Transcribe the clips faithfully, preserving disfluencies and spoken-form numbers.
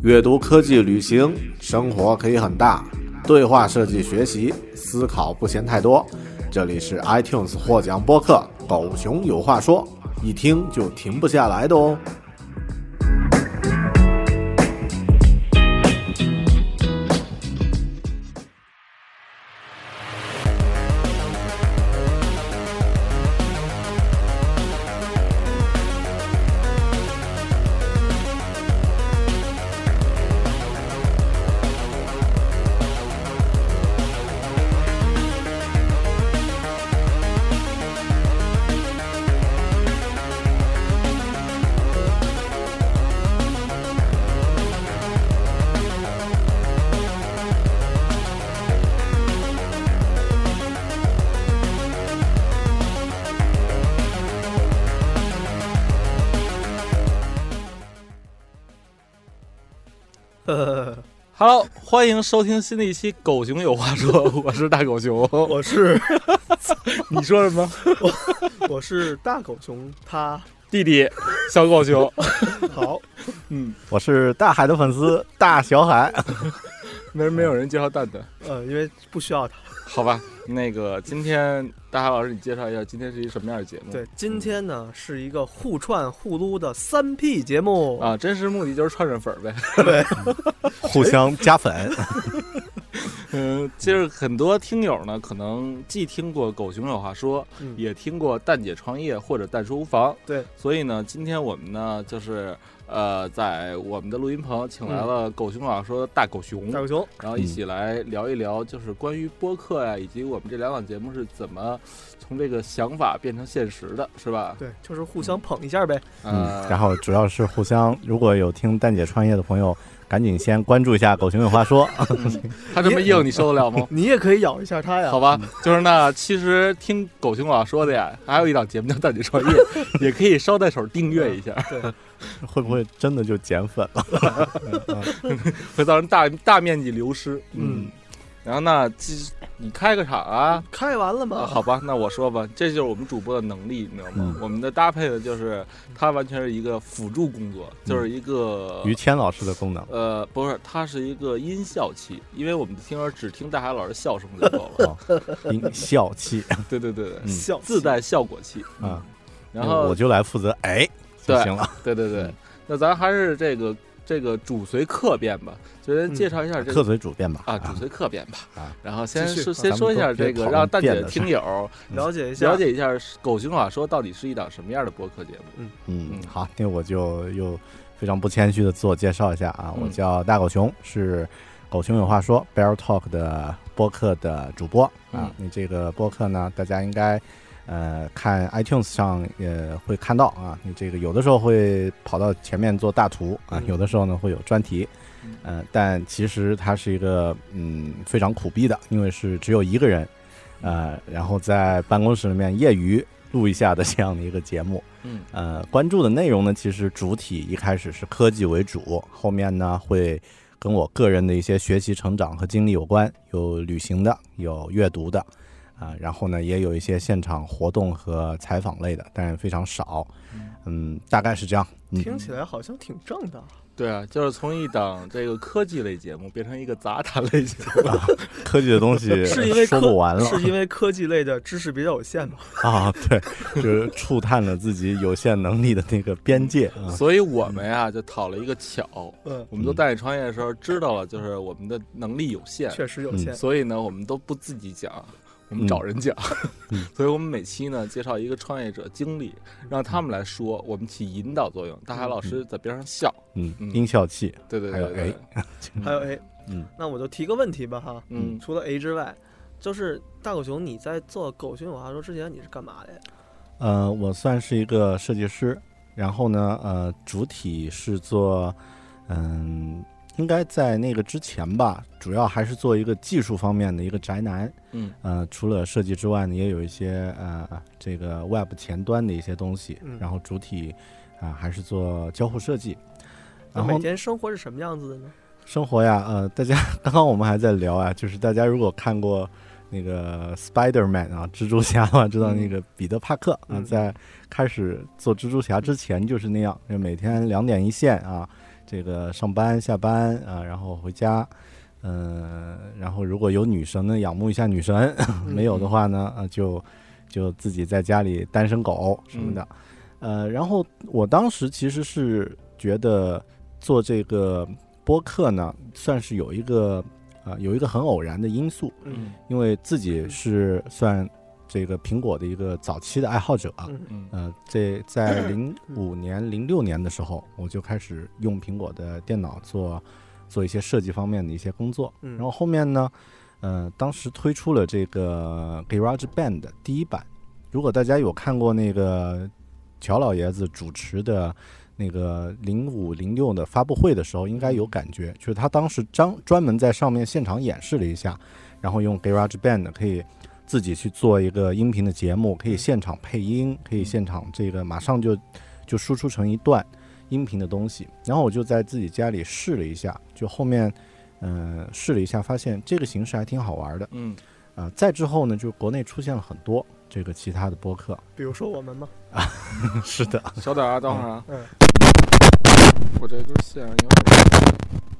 阅读、科技、旅行，生活可以很大。对话设计学习，思考不嫌太多。这里是 iTunes 获奖播客《狗熊有话说》，一听就停不下来的哦。 呃 ，Hello， 欢迎收听新的一期《狗熊有话说》，我是大狗熊， 我是， 你说什么？ 我我是大狗熊，他弟弟小狗熊。 好， 嗯，我是大海的粉丝大小海， 没没有人介绍蛋蛋， 呃，因为不需要他。 好吧，那个今天大海老师，你介绍一下今天是一什么样的节目？ 对，今天呢、嗯、是一个互串互撸的三 P 节目啊，真实目的就是串串粉呗， 对， 互相加粉。 嗯，就是很多听友呢，可能既听过狗熊有话说，嗯、也听过蛋姐创业或者蛋叔无妨， 对， 所以呢，今天我们呢就是。呃，在我们的录音棚请来了狗熊老说大狗熊， 大狗熊， 然后一起来聊一聊，就是关于播客呀，以及我们这两档节目是怎么从这个想法变成现实的，是吧？ 对，就是互相捧一下呗。 嗯，呃、然后主要是互相，如果有听蛋姐创业的朋友，赶紧先关注一下狗熊有话说。 嗯、他这么硬，你受得了吗？ 你也可以咬一下他呀。 好吧，就是那其实听狗熊老说的呀，还有一档节目叫蛋姐创业，也可以捎带手订阅一下。 对。 会不会真的就减粉了？ 会造成大大面积流失。嗯，然后呢，你开个场啊？ 开完了吗、 啊？好吧，那我说吧，这就是我们主播的能力，你知道吗？嗯、我们的搭配的就是它完全是一个辅助工作，嗯、就是一个于谦老师的功能。 呃，不是，它是一个音效器，因为我们的听友只听大海老师笑声就够了。 哦、音效器， 对对对对， 嗯、效自带效果器啊。嗯、然后我就来负责哎。 对， 行了， 对对对，嗯、那咱还是这个这个主随客便吧，就先介绍一下这个、 嗯、客随主便吧啊，主随客便吧啊， 然后先说先说一下这个，让蛋姐的听友了解一下了解一下狗熊话说到底是一档什么样的播客节目。 嗯嗯，好，那我就又非常不谦虚的自我介绍一下啊， 嗯、 我叫大狗熊，是狗熊有话说 Bear Talk 的播客的主播啊。 嗯、 你这个播客呢，大家应该。呃，看 iTunes 上也会看到啊，你这个有的时候会跑到前面做大图啊，有的时候呢会有专题，呃，但其实它是一个嗯非常苦逼的，因为是只有一个人，呃，然后在办公室里面业余录一下的这样的一个节目， 嗯， 呃，关注的内容呢，其实主体一开始是科技为主，后面呢会跟我个人的一些学习成长和经历有关，有旅行的，有阅读的。啊，然后呢，也有一些现场活动和采访类的，但是非常少，嗯，大概是这样。嗯、 听起来好像挺正的。 对啊，就是从一档这个科技类节目变成一个杂谈类节目， 啊、科技的东西是因为说不完了， 是因为科技类的知识比较有限嘛？ 啊，对，就是触探了自己有限能力的那个边界。啊、 所以我们呀就讨了一个巧，嗯，我们做蛋姐创业的时候知道了，就是我们的能力有限， 确实有限， 嗯、所以呢，我们都不自己讲。我们找人讲，嗯、所以我们每期呢介绍一个创业者经历，让他们来说，我们起引导作用。大海老师在边上笑， 嗯，嗯音效器， 对对对， 还有 A， 还有 A， 嗯， 那我就提个问题吧哈， 嗯， 除了 A 之外，就是大狗熊，你在做狗熊有话说之前，你是干嘛的呀？ 呃，我算是一个设计师，然后呢，呃，主体是做，嗯。应该在那个之前吧，主要还是做一个技术方面的一个宅男。 嗯， 呃，除了设计之外呢，也有一些呃这个 Web 前端的一些东西。 嗯， 然后主体啊、呃、还是做交互设计。然后每天生活是什么样子的呢？ 生活呀，呃，大家刚刚我们还在聊啊，就是大家如果看过那个 Spider-Man 啊，蜘蛛侠的话，知道那个彼得帕克啊， 嗯、 在开始做蜘蛛侠之前就是那样，就每天两点一线啊。 这个上班下班啊，然后回家，嗯、呃，然后如果有女神呢，仰慕一下女神；没有的话呢，啊，就就自己在家里单身狗什么的。嗯、呃，然后我当时其实是觉得做这个播客呢，算是有一个啊、呃、有一个很偶然的因素， 嗯， 因为自己是算这个苹果的一个早期的爱好者， 嗯呃，这在零五年、零六年的时候，我就开始用苹果的电脑做做一些设计方面的一些工作。 嗯然后后面呢，呃，当时推出了这个 GarageBand 的第一版。如果大家有看过那个乔老爷子主持的那个零五零六的发布会的时候，应该有感觉，就是他当时专专门在上面现场演示了一下，然后用 GarageBand 可以自己去做一个音频的节目，可以现场配音，可以现场这个马上就就输出成一段音频的东西。然后我就在自己家里试了一下，就后面嗯、呃、试了一下，发现这个形式还挺好玩的。 嗯啊、呃，再之后呢，就国内出现了很多这个其他的播客， 比如说我们吗？ 是的， 小点啊，等会儿啊， 嗯， 我这根线有点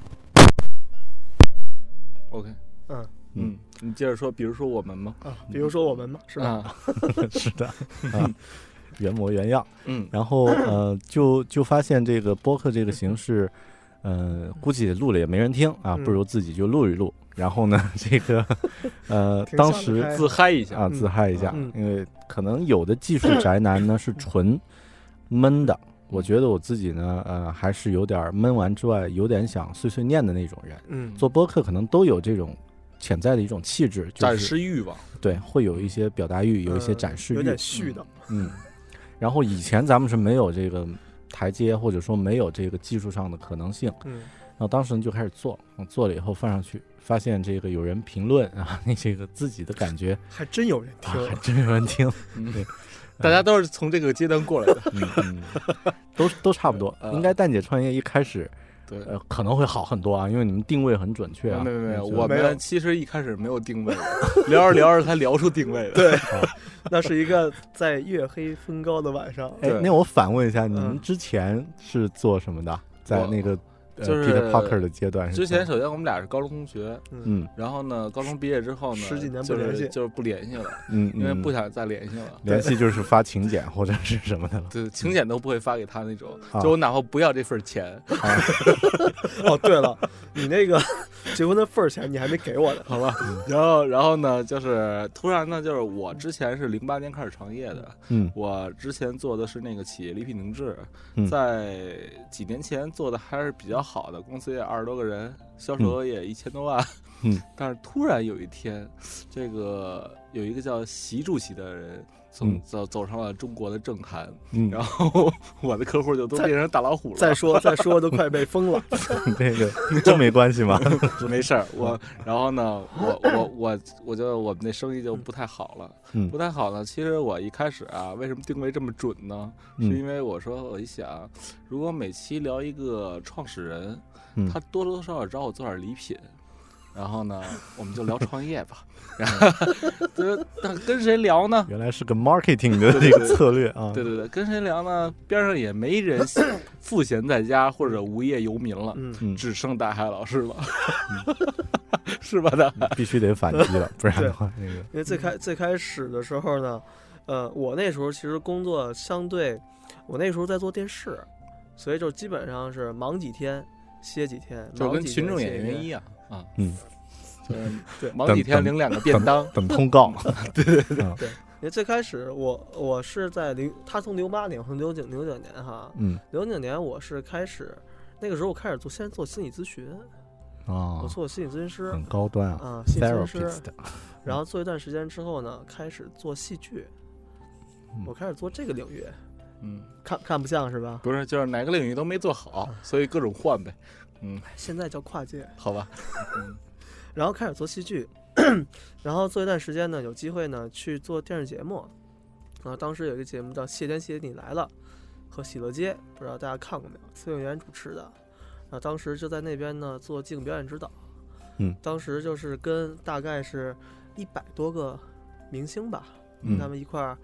OK， 嗯嗯，你接着说，比如说我们吗？ 啊，比如说我们吗？是吧？ 啊， 是的，啊，原模原样。 嗯， 然后呃，就就发现这个播客这个形式，呃，估计录了也没人听啊，不如自己就录一录。然后呢，这个呃，当时自嗨一下啊，自嗨一下， 嗯、 因为可能有的技术宅男呢是纯闷的，我觉得我自己呢，呃，还是有点闷完之外，有点想碎碎念的那种人。 嗯， 做播客可能都有这种潜在的一种气质，就是、 展示欲望， 对，会有一些表达欲，有一些展示欲， 有点絮叨。 嗯，然后以前咱们是没有这个台阶，或者说没有这个技术上的可能性。 嗯。 然后当时就开始做，做了以后放上去，发现这个有人评论啊，那这个自己的感觉还真有人听， 啊、还真有人听， 嗯、 对， 大家都是从这个阶段过来的， 嗯嗯，都都差不多。应该蛋姐创业一开始， 对， 呃，可能会好很多啊，因为你们定位很准确啊。 没有没有， 嗯我们其实一开始没有定位的，聊着聊着才聊出定位的。 对，那是一个在月黑风高的晚上。 哎，那我反问一下，你们之前是做什么的？在那个。 就是 Peter Parker 的阶段， 之前首先我们俩是高中同学， 嗯， 然后呢，高中毕业之后呢， 十几年不联系， 就是不联系了， 嗯， 因为不想再联系了。 联系就是发请柬或者是什么的了， 对，请柬都不会发给他那种，就我哪怕不要这份钱。 哦，对了，你那个结婚的份钱你还没给我呢， 好吧？然后，然后呢，就是突然呢，就是我之前是零八年开始创业的， 嗯， 我之前做的是那个企业礼品定制， 嗯、 在几年前做的还是比较好的，公司也二十多个人，销售额也一千多万， 嗯， 但是突然有一天，这个有一个叫习主席的人从走走上了中国的政坛， 嗯， 然后我的客户就都变成大老虎了。 再说再说都快被封了， 这个这没关系吗？ 没事儿，我然后呢，我我我我就我们那生意就不太好了， 嗯， 不太好呢。其实我一开始啊，为什么定位这么准呢？ 嗯、 是因为我说我一想，如果每期聊一个创始人， 嗯、 他多多少少找我做点礼品。然后呢，我们就聊创业吧。然后，那跟谁聊呢？ 原来是个 marketing 的这个策略啊。 对对对，跟谁聊呢？边上也没人赋闲在家或者无业游民了， 嗯， 只剩大海老师了，嗯、是吧？大海必须得反击了，不然的话，那个因为最开最开始的时候呢，呃，我那时候其实工作相对，我那时候在做电视，所以就基本上是忙几天歇几天， 就跟群众演员一样。啊， 嗯， 对， 忙几天领两个便当， 等通告， 对对对对。因为最开始我我是在零，他从零八年，从零九零九年哈， 嗯， 零九年我是开始，那个时候我开始做，先做心理咨询， 哦， 我做心理咨询师， 很高端啊， 啊，心理咨询师， 然后做一段时间之后呢，开始做戏剧，我开始做这个领域， 嗯， 看看不像是吧？ 不是，就是哪个领域都没做好，所以各种换呗。嗯， 现在叫跨界， 好吧。 嗯，然后开始做戏剧，然后做一段时间呢，有机会呢去做电视节目。然后当时有一个节目叫《谢天谢地你来了》和《喜乐街》，不知道大家看过没有？崔永元主持的。然后当时就在那边呢做镜表演指导。 嗯， 当时就是跟大概是一百多个明星吧， 嗯， 他们一块儿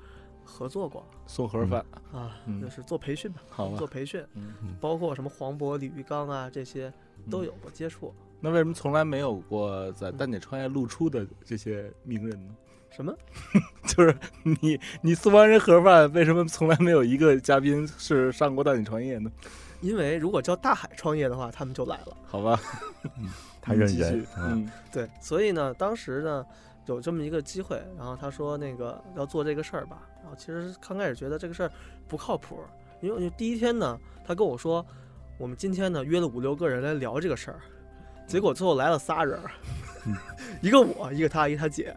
合作过送盒饭啊， 嗯就是做培训吧， 好吧做培训， 嗯， 包括什么黄渤、李玉刚啊这些都有过接触。 那为什么从来没有过在蛋姐创业露出的这些名人呢？ 什么？ 就是你你送完人盒饭，为什么从来没有一个嘉宾是上过蛋姐创业呢？ 因为如果叫大海创业的话，他们就来了。 好吧， 他认继续人， 嗯对，所以呢，当时呢有这么一个机会，然后他说那个要做这个事儿吧，然后其实刚开始觉得这个事儿不靠谱，因为第一天呢，他跟我说我们今天呢约了五六个人来聊这个事儿，结果最后来了仨人，一个我，一个他，一个他姐，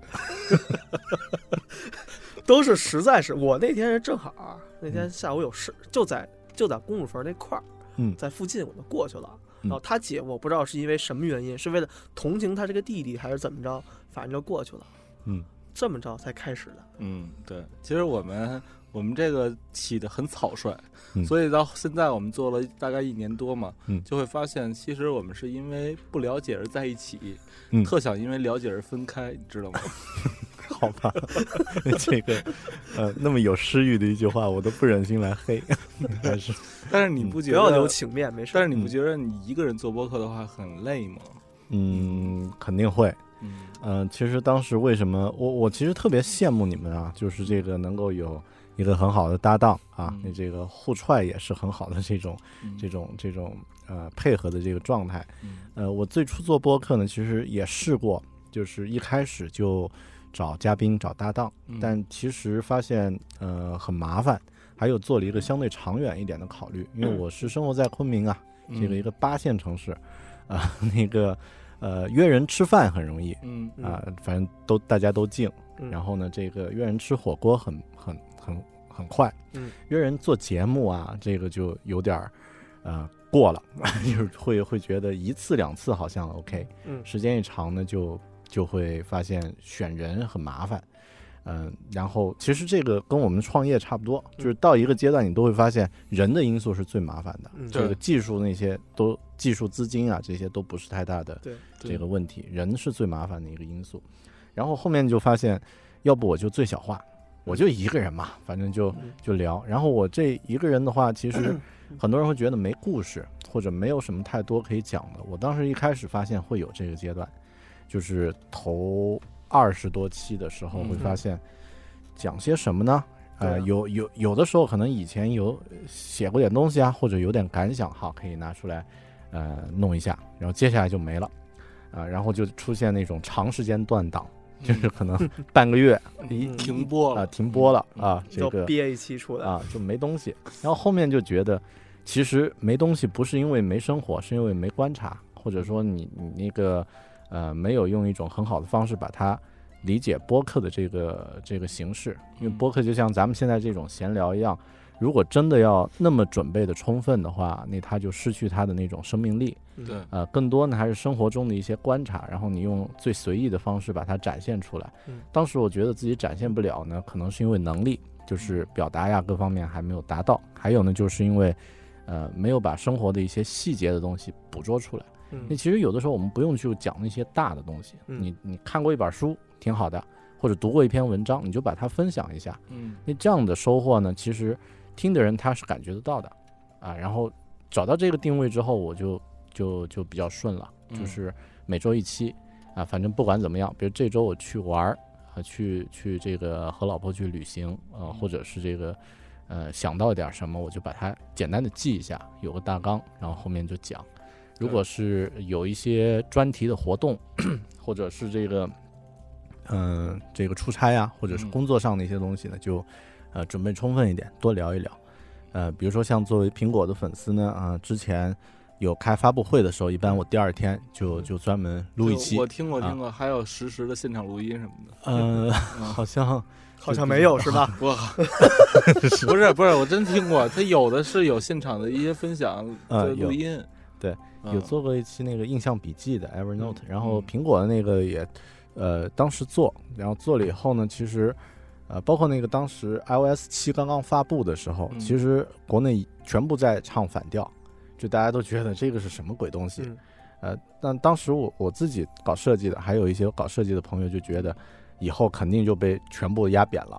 都是实在是我那天是正好啊那天下午有事，就在就在公主坟那块儿， 嗯在附近我就过去了。 嗯然后他姐我不知道是因为什么原因，是为了同情他这个弟弟还是怎么着，反正就过去了。 嗯， 这么着才开始的。 嗯，对，其实我们我们这个起的很草率， 嗯所以到现在我们做了大概一年多嘛， 嗯就会发现其实我们是因为不了解而在一起， 嗯特想因为了解而分开，你知道吗？ 好吧，这个呃那么有诗意的一句话，我都不忍心来黑，还是但是你不觉得？ 不要留情面，没事。 但是你不觉得你一个人做播客的话很累吗？ 嗯肯定会。 嗯嗯、呃，其实当时为什么我我其实特别羡慕你们啊，就是这个能够有一个很好的搭档啊， 嗯你这个互踹也是很好的这种嗯这种这种呃配合的这个状态。 嗯呃，我最初做播客呢，其实也试过，就是一开始就找嘉宾找搭档， 嗯但其实发现呃很麻烦，还有做了一个相对长远一点的考虑，因为我是生活在昆明啊， 嗯这个一个八线城市啊、那个呃约人吃饭很容易。 嗯啊、反正都大家都静， 嗯然后呢，这个约人吃火锅很很很很快， 嗯， 约人做节目啊，这个就有点儿呃过了，就是会会觉得一次两次好像 OK， 嗯时间一长呢，就就会发现选人很麻烦，嗯、然后其实这个跟我们创业差不多，就是到一个阶段，你都会发现人的因素是最麻烦的， 嗯这个对技术那些都技术资金啊这些都不是太大的对这个问题，人是最麻烦的一个因素。然后后面就发现，要不我就最小化，我就一个人嘛，反正就嗯就聊。然后我这一个人的话，其实很多人会觉得没故事，或者没有什么太多可以讲的。我当时一开始发现会有这个阶段，就是头二十多期的时候嗯会发现，讲些什么呢？呃， 对啊有有有的时候可能以前有写过点东西啊，或者有点感想，好可以拿出来，呃，弄一下，然后接下来就没了，啊、然后就出现那种长时间断档，就是可能半个月一嗯啊、 停播了， 停播了啊，这就个憋一期出来。 啊就没东西，然后后面就觉得其实没东西不是因为没生活，是因为没观察，或者说你你那个呃没有用一种很好的方式把它理解播客的这个这个形式，因为嗯播客就像咱们现在这种闲聊一样，如果真的要那么准备的充分的话，那它就失去它的那种生命力。 嗯对， 呃，更多呢还是生活中的一些观察，然后你用最随意的方式把它展现出来。 嗯当时我觉得自己展现不了呢，可能是因为能力，就是表达呀各方面还没有达到，还有呢就是因为，呃，没有把生活的一些细节的东西捕捉出来。 嗯那其实有的时候我们不用去讲那些大的东西， 嗯你你看过一本书挺好的，或者读过一篇文章，你就把它分享一下。 嗯那这样的收获呢，其实听的人他是感觉得到的，啊，然后找到这个定位之后，我就就就比较顺了， 嗯就是每周一期，啊，反正不管怎么样，比如这周我去玩儿，啊，去去这个和老婆去旅行，呃，或者是这个呃想到一点什么，我就把它简单的记一下，有个大纲，然后后面就讲。如果是有一些专题的活动，或者是这个嗯、呃这个出差啊，或者是嗯工作上的一些东西呢，就呃准备充分一点，多聊一聊。呃，比如说像作为苹果的粉丝呢，啊、之前有开发布会的时候，一般我第二天就就专门录一期就我。听过啊听过，还有实时的现场录音什么的。 呃， 嗯好像好像没有是吧？ 我不是不是，我真听过，他有的是有现场的一些分享呃有的录音， 对嗯， 有做过一期那个印象笔记的 Evernote，、 嗯然后嗯苹果的那个也，呃，当时做，然后做了以后呢，其实，呃，包括那个当时 iOS 七刚刚发布的时候， 嗯其实国内全部在唱反调，就大家都觉得这个是什么鬼东西， 嗯呃，但当时我我自己搞设计的，还有一些搞设计的朋友就觉得，以后肯定就被全部压扁了，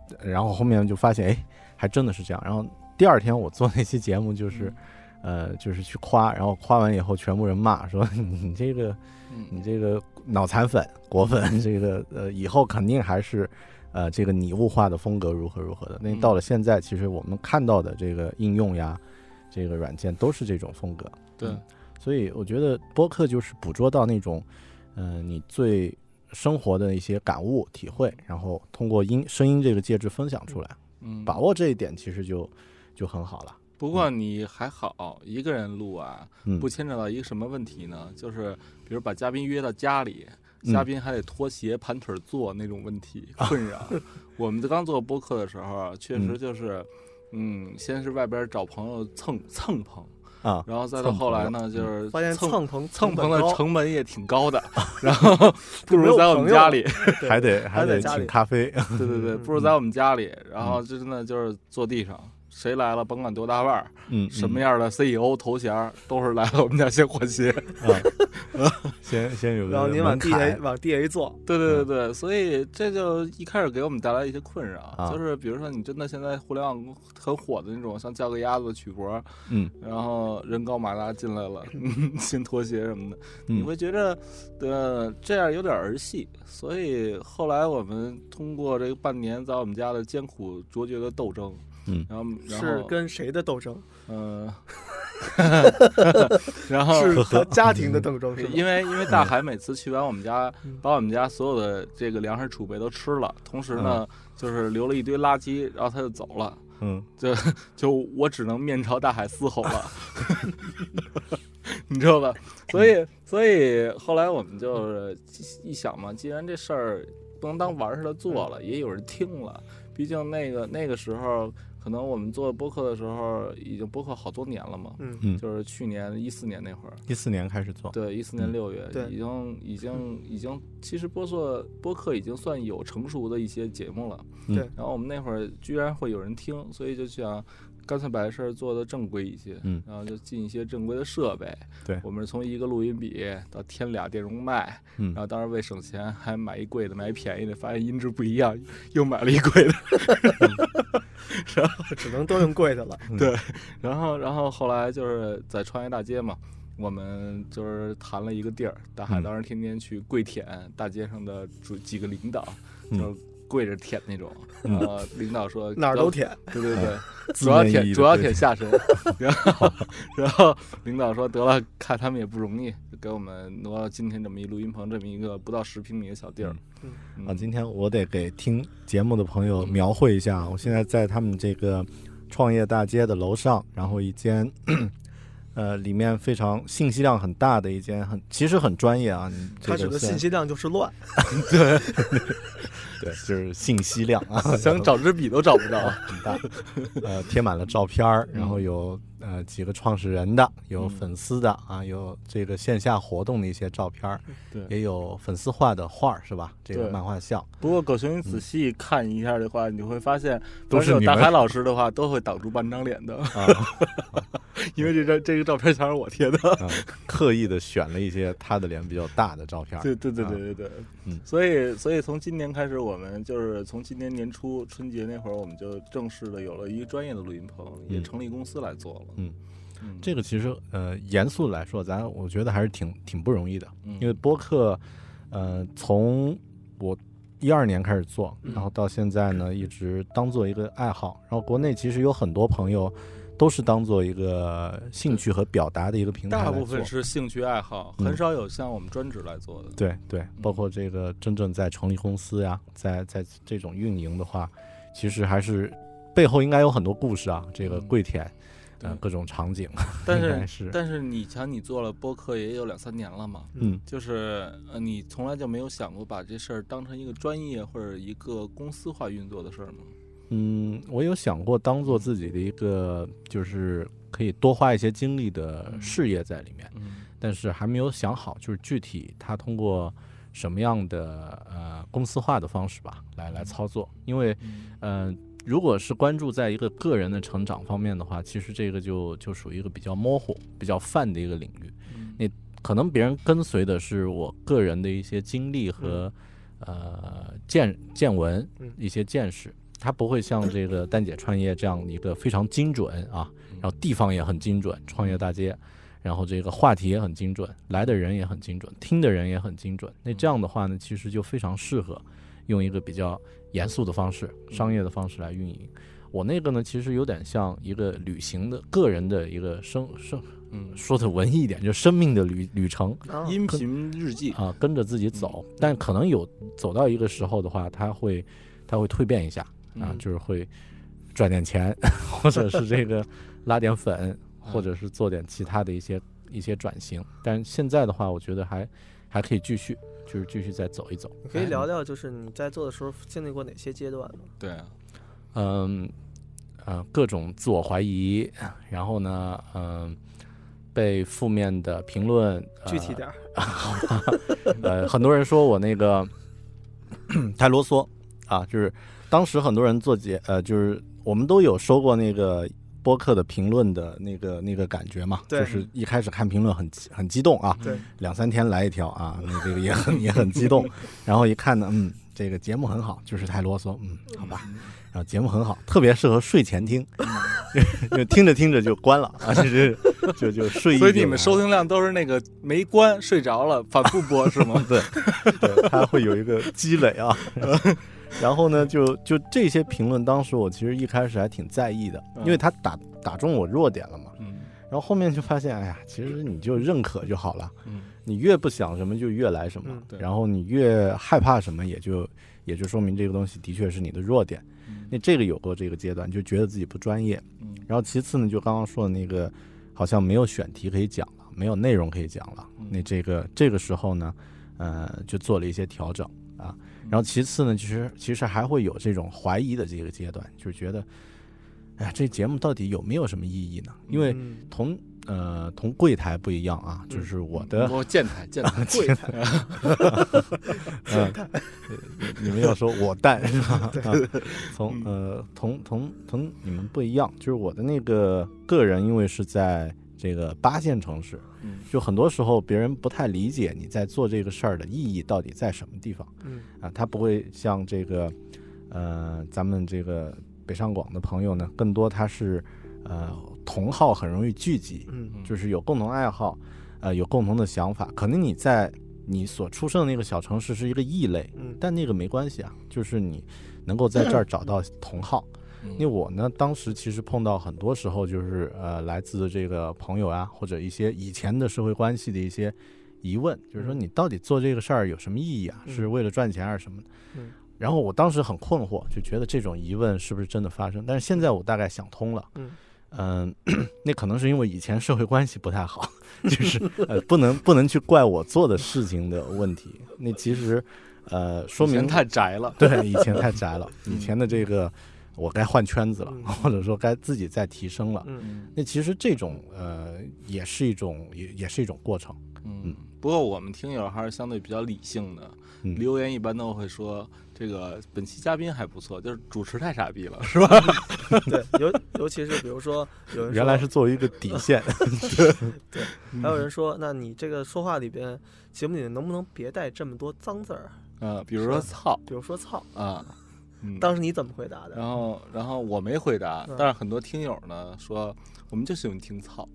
然后后面就发现，哎，还真的是这样。然后第二天我做那期节目，就是，呃，就是去夸，然后夸完以后，全部人骂说你这个，你这个脑残粉、果粉，这个呃，以后肯定还是，呃，这个拟物化的风格如何如何的。那到了现在，其实我们看到的这个应用呀，这个软件都是这种风格。 对， 嗯、所以我觉得播客就是捕捉到那种，嗯、呃，你最生活的一些感悟、体会，然后通过音声音这个介质分享出来。嗯，把握这一点其实就就很好了。 不过你还好，一个人录啊， 嗯、 不牵扯到一个什么问题呢？就是比如把嘉宾约到家里，嘉宾还得脱鞋盘腿坐那种问题、嗯、困扰。我们刚做播客的时候，确实就是，嗯，嗯先是外边找朋友蹭蹭棚。 啊， 然后再到后来呢，就是发现蹭棚蹭棚的成本也挺高的，然后不如在我们家里， 还得还得请咖啡， 对对对，不如在我们家里，然后就真的就是坐地上，谁来了甭管多大腕儿，嗯，什么样的 C E O 头衔都是来了我们家先换鞋， 啊，先先有个， 然后您往地下往地下一坐， 对对对对，所以这就一开始给我们带来一些困扰，就是比如说你真的现在互联网很火的那种，像叫个鸭子曲博，嗯，然后人高马大进来了，先脱鞋什么的，你会觉得呃这样有点儿戏，所以后来我们通过这个半年在我们家的艰苦卓绝的斗争。 嗯， 然后是跟谁的斗争？ 嗯、呃，然后是和家庭的斗争，是因为因为大海每次去完我们家，把我们家所有的这个粮食储备都吃了，同时呢，嗯、就是留了一堆垃圾，然后他就走了。 嗯， 就就我只能面朝大海嘶吼了，你知道吧？所以所以后来我们就是一想嘛，既然这事儿不能当玩似的做了，也有人听了。毕竟那个那个时候，可能我们做播客的时候，已经播客好多年了嘛。 嗯， 就是去年一四年那会儿， 一四年开始做。 对，一四年六月， 嗯、 已经已经已经，其实播客播客已经算有成熟的一些节目了。 对、 嗯，然后我们那会儿居然会有人听，所以就想。干脆把这事儿做得正规一些， 嗯， 然后就进一些正规的设备。 对， 我们是从一个录音笔到添俩电容麦， 嗯， 然后当时为省钱还买一贵的，买一便宜的，发现音质不一样，又买了一贵的，然后只能都用贵的了。 对，然后然后后来就是在创业大街嘛，我们就是谈了一个地儿，大海当时天天去跪舔大街上的主几个领导， 嗯、 就是。跪着舔那种，然后领导说哪儿都舔， 对对对，主要舔主要舔下身，然后然后领导说得了，看他们也不容易，就给我们挪到今天这么一录音棚，这么一个不到十平米的小地儿。 嗯嗯、啊，今天我得给听节目的朋友描绘一下，我现在在他们这个创业大街的楼上，然后一间。呃，里面非常信息量很大的一间，很其实很专业啊。 它指的信息量就是乱， 对对，就是信息量啊， 想找支笔都找不到， 很大。呃，贴满了照片，然后有呃几个创始人的，有粉丝的啊，有这个线下活动的一些照片， 对， 也有粉丝画的画是吧？这个漫画像。 不过狗熊，你仔细看一下的话，你会发现，都是有大海老师的话，都会挡住半张脸的啊。因为这张这个照片全是我贴的、 嗯，刻意的选了一些他的脸比较大的照片。 对对对对对对，嗯，所以所以从今年开始，我们就是从今年年初春节那会儿，我们就正式的有了一个专业的录音棚，嗯、也成立公司来做了。 嗯，嗯这个其实呃严肃来说，咱我觉得还是挺挺不容易的，嗯、因为播客，呃，从我一二年开始做，然后到现在呢，一直当做一个爱好。然后国内其实有很多朋友。都是当做一个兴趣和表达的一个平台来做， 大部分是兴趣爱好，嗯、很少有像我们专职来做的。 对对，包括这个真正在成立公司呀，在在这种运营的话，其实还是背后应该有很多故事啊。这个跪舔，嗯、呃，各种场景。 但是是但是你瞧，你做了播客也有两三年了嘛， 嗯， 就是呃，你从来就没有想过把这事儿当成一个专业或者一个公司化运作的事儿吗？ 嗯，我有想过当做自己的一个，就是可以多花一些精力的事业在里面， 嗯、 但是还没有想好，就是具体它通过什么样的呃公司化的方式吧，来来操作。因为，嗯、呃，如果是关注在一个个人的成长方面的话，其实这个就就属于一个比较模糊、比较泛的一个领域。 嗯、 你可能别人跟随的是我个人的一些经历和、嗯、呃见见闻、一些见识。 它不会像这个蛋姐创业这样一个非常精准啊，然后地方也很精准，创业大街，然后这个话题也很精准，来的人也很精准，听的人也很精准。那这样的话呢，其实就非常适合用一个比较严肃的方式、商业的方式来运营。我那个呢，其实有点像一个旅行的个人的一个生生，嗯，说的文艺一点，就是生命的旅旅程， 音频日记啊，跟着自己走。但可能有走到一个时候的话，它会它会蜕变一下啊，就是会赚点钱，或者是这个拉点粉，或者是做点其他的一些一些转型。但现在的话，我觉得还还可以继续，就是继续再走一走。 你可以聊聊，就是你在做的时候经历过哪些阶段吗？ 对啊， 嗯。呃，各种自我怀疑，然后呢，嗯、呃，被负面的评论， 呃、具体点， 呃，很多人说我那个太啰嗦啊，就是当时很多人做节，呃，就是我们都有收过那个播客的评论的那个那个感觉嘛，就是一开始看评论很很激动啊， 对， 两三天来一条啊，那这个也很也很激动，然后一看呢，嗯，这个节目很好，就是太啰嗦，嗯，好吧。然后节目很好，特别适合睡前听，就听着听着就关了啊，就是就就睡意。 所以你们收听量都是那个没关睡着了反复播是吗？ 对，对，它会有一个积累啊。然后呢，就就这些评论，当时我其实一开始还挺在意的，因为它打打中我弱点了嘛。嗯。然后后面就发现，哎呀，其实你就认可就好了。嗯。你越不想什么，就越来什么。嗯。然后你越害怕什么，也就也就说明这个东西的确是你的弱点。那这个有过这个阶段，就觉得自己不专业。然后其次呢，就刚刚说的那个，好像没有选题可以讲了，没有内容可以讲了。那这个这个时候呢，呃，就做了一些调整啊。然后其次呢，其实其实还会有这种怀疑的这个阶段，就是觉得，哎呀，这节目到底有没有什么意义呢？因为同呃同柜台不一样啊，就是我的我建台建台柜台， 嗯，你们要说我蛋是吧？从呃同同同你们不一样，就是我的那个个人，因为是在这个八线城市，就很多时候别人不太理解你在做这个事儿的意义到底在什么地方。嗯啊，他不会像这个呃咱们这个北上广的朋友呢，更多他是呃。同好很容易聚集，嗯，就是有共同爱好，呃，有共同的想法。可能你在你所出生的那个小城市是一个异类，嗯，但那个没关系啊，就是你能够在这儿找到同好。嗯、因为我呢，当时其实碰到很多时候就是呃，来自这个朋友啊，或者一些以前的社会关系的一些疑问，就是说你到底做这个事儿有什么意义啊？嗯、是为了赚钱还是什么的？嗯。然后我当时很困惑，就觉得这种疑问是不是真的发生？但是现在我大概想通了，嗯。嗯、呃，那可能是因为以前社会关系不太好，就是呃，不能不能去怪我做的事情的问题。那其实，呃，说明以前太宅了， 对，以前太宅了，以前的这个我该换圈子了，嗯、或者说该自己再提升了。嗯，那其实这种呃，也是一种也也是一种过程。 嗯，嗯不过我们听友还是相对比较理性的，嗯、留言一般都会说。这个本期嘉宾还不错，就是主持太傻逼了，是吧？ 对，尤尤其是比如说有人说原来是作为一个底线， 对对，还有人说，那你这个说话里边节目里能不能别带这么多脏字儿？ 呃，比如说操， 比如说操啊。 嗯、当时你怎么回答的？ 然后，然后我没回答，嗯、但是很多听友呢说，我们就喜欢听操，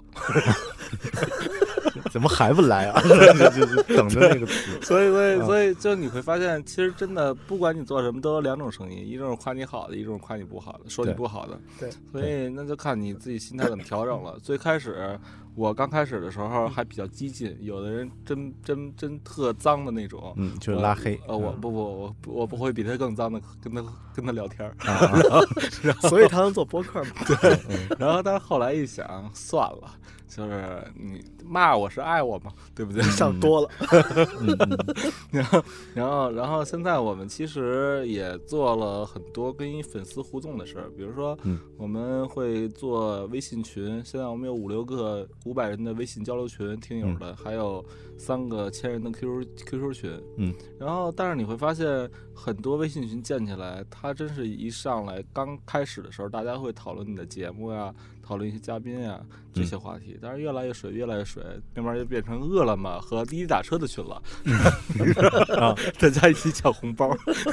怎么还不来啊？就就等着那个词。 所以，所以，所以，就你会发现，其实真的，不管你做什么，都有两种声音，一种是夸你好的，一种是夸你不好的，说你不好的。 对， 所以那就看你自己心态怎么调整了。最开始。我刚开始的时候还比较激进，有的人真真真特脏的那种， 嗯，就拉黑。 呃，我不不我我不会比他更脏的跟他跟他聊天儿， 啊、所以他能做播客嘛？ 对。然后但是后来一想，算了，就是你骂我是爱我嘛，对不对？ 想多了。 然后然后然后现在我们其实也做了很多跟粉丝互动的事儿，比如说我们会做微信群，现在我们有五六个。五百人的微信交流群，听友的，嗯、还有三个千人的 Q Q Q Q 群，嗯，然后但是你会发现很多微信群建起来，它真是一上来刚开始的时候，大家会讨论你的节目呀，讨论一些嘉宾呀这些话题，但是越来越水，越来越水，慢慢就变成饿了么和滴滴打车的群了，啊，大家一起抢红包，嗯。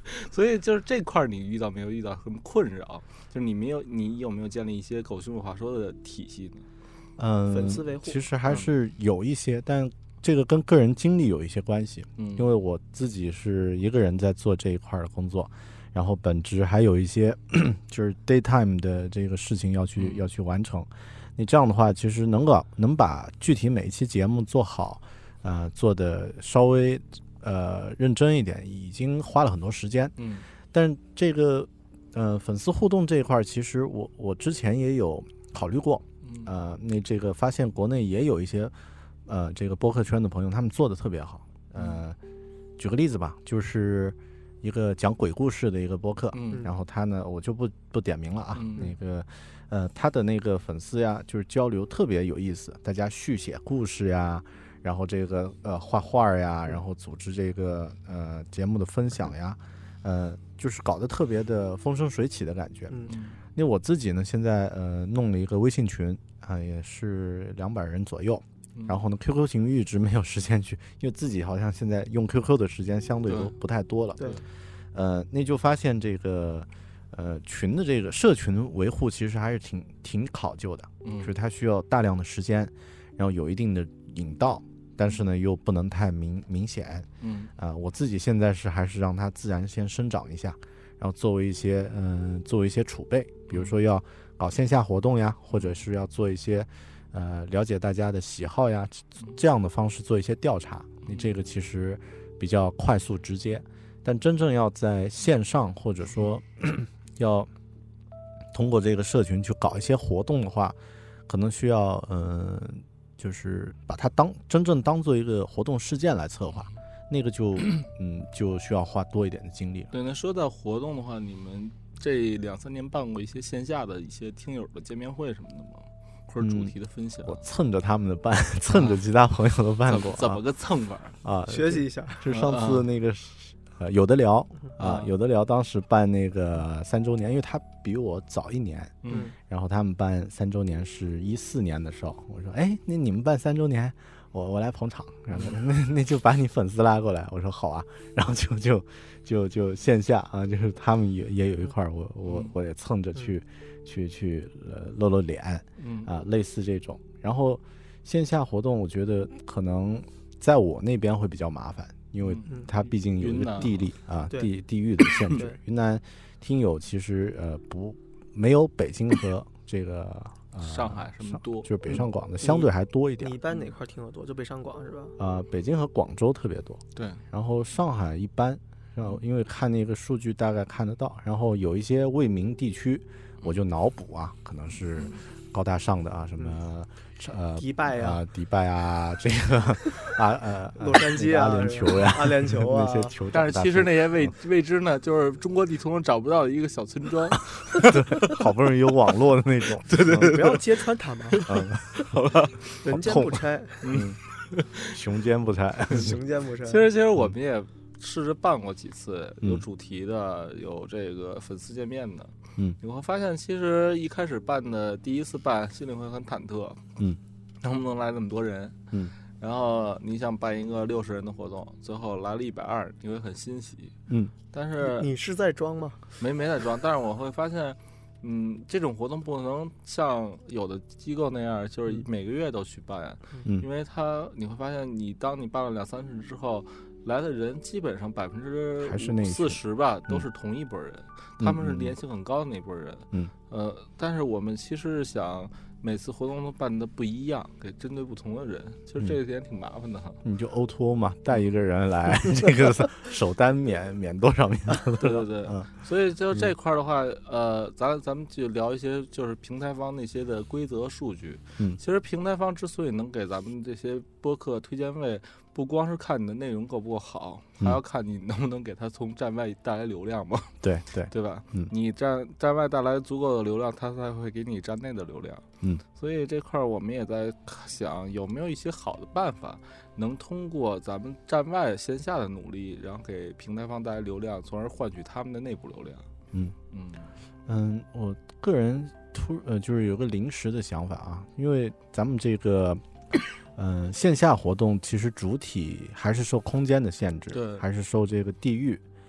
所以就是这块你遇到没有遇到什么困扰？就是你没有，你有没有建立一些狗熊有话说的体系呢？ 嗯， 粉丝维护其实还是有一些，嗯、但这个跟个人经历有一些关系。 嗯， 因为我自己是一个人在做这一块的工作，然后本职还有一些就是 daytime 的这个事情要去、嗯、要去完成。你这样的话，其实能够能把具体每一期节目做好，呃，做的稍微呃认真一点，已经花了很多时间。 嗯， 但这个呃粉丝互动这一块，其实我我之前也有考虑过。呃，那这个发现国内也有一些，呃，这个播客圈的朋友，他们做的特别好。呃，举个例子吧，就是一个讲鬼故事的一个播客， 嗯， 然后他呢，我就不不点名了啊， 嗯、 那个，呃，他的那个粉丝呀，就是交流特别有意思，大家续写故事呀，然后这个呃画画呀，然后组织这个呃节目的分享呀，呃，就是搞得特别的风生水起的感觉。 嗯。 因为我自己呢，现在呃弄了一个微信群啊、呃，也是两百人左右。然后呢 ，Q Q 群一直没有时间去，因为自己好像现在用 Q Q 的时间相对都不太多了。 对， 呃，那就发现这个呃群的这个社群维护其实还是挺挺考究的， 嗯， 就是它需要大量的时间，然后有一定的引导，但是呢又不能太明明显。 嗯， 啊、呃，我自己现在是还是让它自然先生长一下。然后作为一些嗯、呃，作为一些储备，比如说要搞线下活动呀，或者是要做一些呃了解大家的喜好呀，这样的方式做一些调查，你这个其实比较快速直接。但真正要在线上或者说要通过这个社群去搞一些活动的话，可能需要嗯、呃，就是把它当真正当做一个活动事件来策划。那个就嗯就需要花多一点的精力了。 对，那说到活动的话，你们这两三年办过一些线下的一些听友的见面会什么的吗？或者主题的分享？ 嗯、我蹭着他们的办，蹭着其他朋友的办过。 啊、怎, 怎么个蹭法啊？ 学习一下。 就上次那个、呃、有的聊啊，有的聊当时办那个三周年，因为他比我早一年， 嗯， 然后他们办三周年是一四年的时候，我说，哎，那你们办三周年？我我来捧场，然后那那就把你粉丝拉过来，我说好啊，然后就就就就线下啊，就是他们也也有一块，我我我也蹭着去、嗯、去去呃露露脸， 嗯啊，类似这种。然后线下活动，我觉得可能在我那边会比较麻烦，因为它毕竟有一个地理啊地地域的限制。云南听友其实呃不没有北京和这个。 上海什么多， 就是北上广的相对还多一点。 你一般哪块听得多？就北上广是吧？ 啊、呃，北京和广州特别多。 对，然后上海一般，然后因为看那个数据大概看得到，然后有一些未名地区，我就脑补啊，可能是高大上的啊，什么呃迪拜啊、呃，迪拜啊，这个啊呃洛杉矶啊， 阿联酋呀， 阿联酋啊那些酋， 但是其实那些未未知呢，就是中国地图上找不到的一个小村庄， 对，好不容易有网络的那种， 对对对，不要揭穿他们， 嗯，好吧， 人间不拆， 嗯，熊奸不拆， 熊奸不拆。 其实其实我们也试着办过几次， 嗯、 有主题的，有这个粉丝见面的。 嗯， 你会发现，其实一开始办的第一次办，心里会很忐忑。 嗯， 能不能来那么多人？ 嗯， 然后你想办一个六十人的活动，最后来了一百二，你会很欣喜。 嗯， 但是你是在装吗？ 没没在装，但是我会发现，嗯，这种活动不能像有的机构那样，就是每个月都去办， 嗯， 因为他你会发现，你当你办了两三次之后。来的人基本上百分之四十吧，都是同一拨人， 嗯、 他们是年薪很高的那拨人。 嗯， 呃，但是我们其实是想每次活动都办的不一样，给针对不同的人，其实这一点挺麻烦的哈。 你就 O to O 嘛，带一个人来，这个首单免免多少免多少。 对对对， 嗯， 所以就这块的话，呃，咱咱们就聊一些就是平台方那些的规则数据。 嗯， 其实平台方之所以能给咱们这些播客推荐位。不光是看你的内容够不够好，还要看你能不能给他从站外带来流量嘛？ 对对对吧？ 嗯， 你站站外带来足够的流量，他才会给你站内的流量。 嗯， 所以这块我们也在想，有没有一些好的办法，能通过咱们站外线下的努力，然后给平台方带来流量，从而换取他们的内部流量。 嗯嗯嗯，我个人突呃就是有个临时的想法啊，因为咱们这个。嗯、呃，线下活动其实主体还是受空间的限制， 对， 还是受这个地域。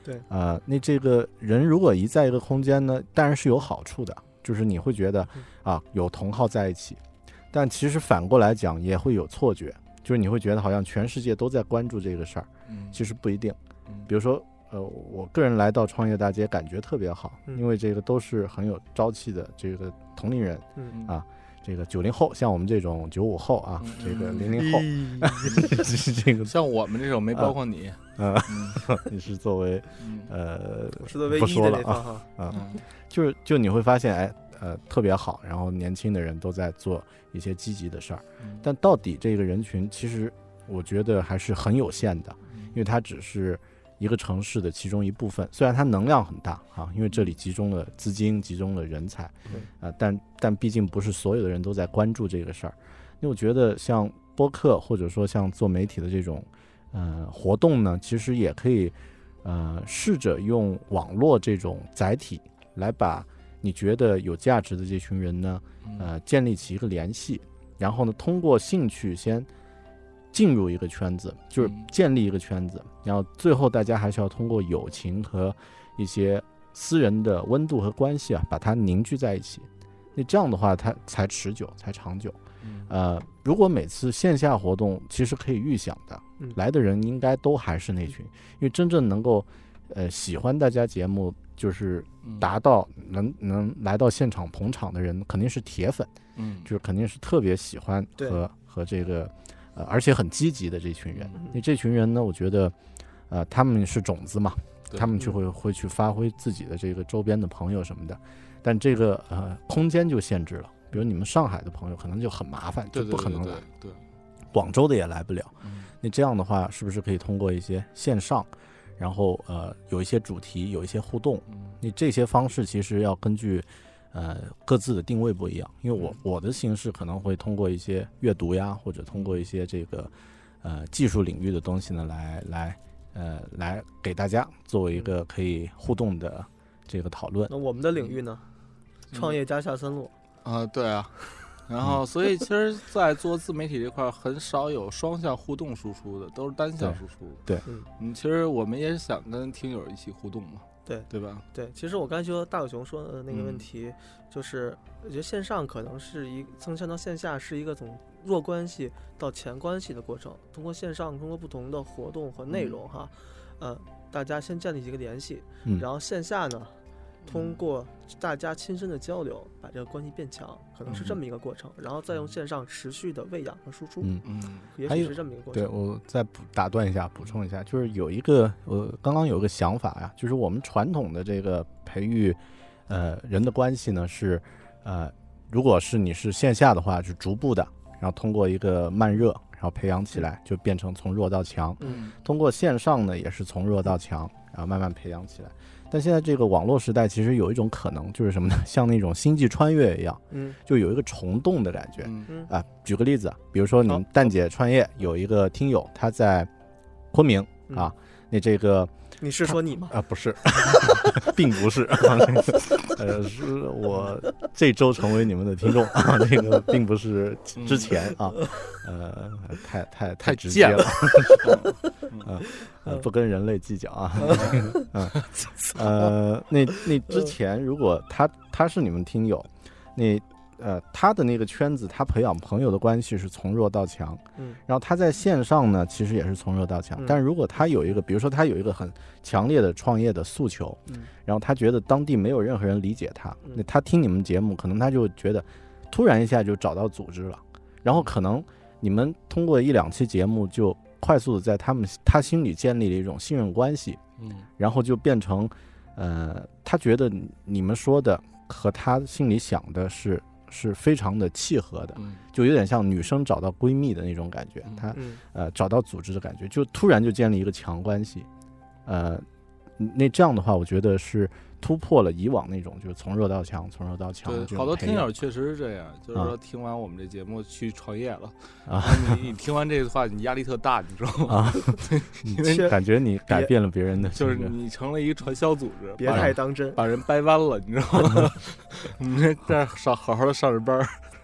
对， 呃，那这个人如果一在一个空间呢，当然是有好处的，就是你会觉得啊有同好在一起，但其实反过来讲也会有错觉，就是你会觉得好像全世界都在关注这个事儿， 嗯， 其实不一定。比如说，呃，我个人来到创业大街感觉特别好， 嗯、 因为这个都是很有朝气的这个同龄人， 嗯啊。这个九零后，像我们这种九五后啊， 嗯、 这个零零后，嗯、这个像我们这种没包括你， 呃，嗯、你是作为、 嗯、 呃， 我是作为不说了啊啊，啊、嗯，就是就你会发现，哎，呃，特别好，然后年轻的人都在做一些积极的事儿， 嗯、 但到底这个人群，其实我觉得还是很有限的，因为它只是一个城市的其中一部分，虽然它能量很大啊，因为这里集中了资金，集中了人才，啊，但但毕竟不是所有的人都在关注这个事儿。因为我觉得像播客或者说像做媒体的这种呃活动呢，其实也可以呃试着用网络这种载体来把你觉得有价值的这群人呢，呃建立起一个联系，然后呢通过兴趣先进入一个圈子，就是建立一个圈子，然后最后大家还是要通过友情和一些私人的温度和关系啊，把它凝聚在一起。那这样的话，它才持久，才长久。呃，如果每次线下活动，其实可以预想的，来的人应该都还是那群，因为真正能够呃喜欢大家节目，就是达到能能来到现场捧场的人，肯定是铁粉，嗯，就是肯定是特别喜欢和和这个。呃，而且很积极的这群人，那这群人呢，我觉得，呃，他们是种子嘛，他们就会会去发挥自己的这个周边的朋友什么的，但这个呃空间就限制了，比如你们上海的朋友可能就很麻烦，就不可能来， 对， 广州的也来不了。那这样的话，是不是可以通过一些线上，然后呃有一些主题，有一些互动？那这些方式其实要根据。呃，各自的定位不一样，因为我我的形式可能会通过一些阅读呀，或者通过一些这个呃技术领域的东西呢，来来呃来给大家作为一个可以互动的这个讨论。 那我们的领域呢？创业家下三路啊、呃，对啊。然后，所以其实，在做自媒体这块，很少有双向互动输出的，都是单向输出。 对， 嗯，其实我们也是想跟听友一起互动嘛。 对对吧？ 对，其实我刚才说大狗熊说的那个问题，嗯、就是我觉得线上可能是一增强到线下是一个从弱关系到强关系的过程。通过线上，通过不同的活动和内容哈，嗯、呃，大家先建立一个联系，嗯、然后线下呢，通过大家亲身的交流，把这个关系变强，可能是这么一个过程。嗯、然后再用线上持续的喂养和输出，嗯嗯，也许是这么一个过程。 对，我再补打断一下，补充一下，就是有一个我刚刚有一个想法呀，就是我们传统的这个培育呃人的关系呢是呃，如果是你是线下的话，是逐步的，然后通过一个慢热，然后培养起来，就变成从弱到强。嗯，通过线上呢，也是从弱到强，然后慢慢培养起来。但现在这个网络时代，其实有一种可能，就是什么呢？像那种星际穿越一样，嗯，就有一个虫洞的感觉。嗯啊，举个例子，比如说你们蛋姐创业有一个听友，他在昆明啊，那这个你是说你吗？ 啊，不是，并不是，呃，是我这周成为你们的听众啊，那个并不是之前啊，呃，太太太直接了，啊。呃，不跟人类计较啊，嗯，呃，那那之前如果他他是你们听友，那呃他的那个圈子，他培养朋友的关系是从弱到强，嗯，然后他在线上呢，其实也是从弱到强，但是如果他有一个，比如说他有一个很强烈的创业的诉求，嗯，然后他觉得当地没有任何人理解他，那他听你们节目，可能他就觉得突然一下就找到组织了，然后可能你们通过一两期节目就快速的在他们他心里建立了一种信任关系，嗯，然后就变成，呃，他觉得你们说的和他心里想的是是非常的契合的，嗯，就有点像女生找到闺蜜的那种感觉，嗯、他呃找到组织的感觉，就突然就建立一个强关系，呃，那这样的话，我觉得是突破了以往那种就是从弱到强，从弱到强的这种。 对，好多听友确实是这样，就是说听完我们这节目去创业了啊， 你你听完这个话，你压力特大，你知道吗？啊， 因为感觉你改变了别人的， 就是你成了一个传销组织， 别太当真， 把人掰弯了，你知道吗？你这这上好好的上着班，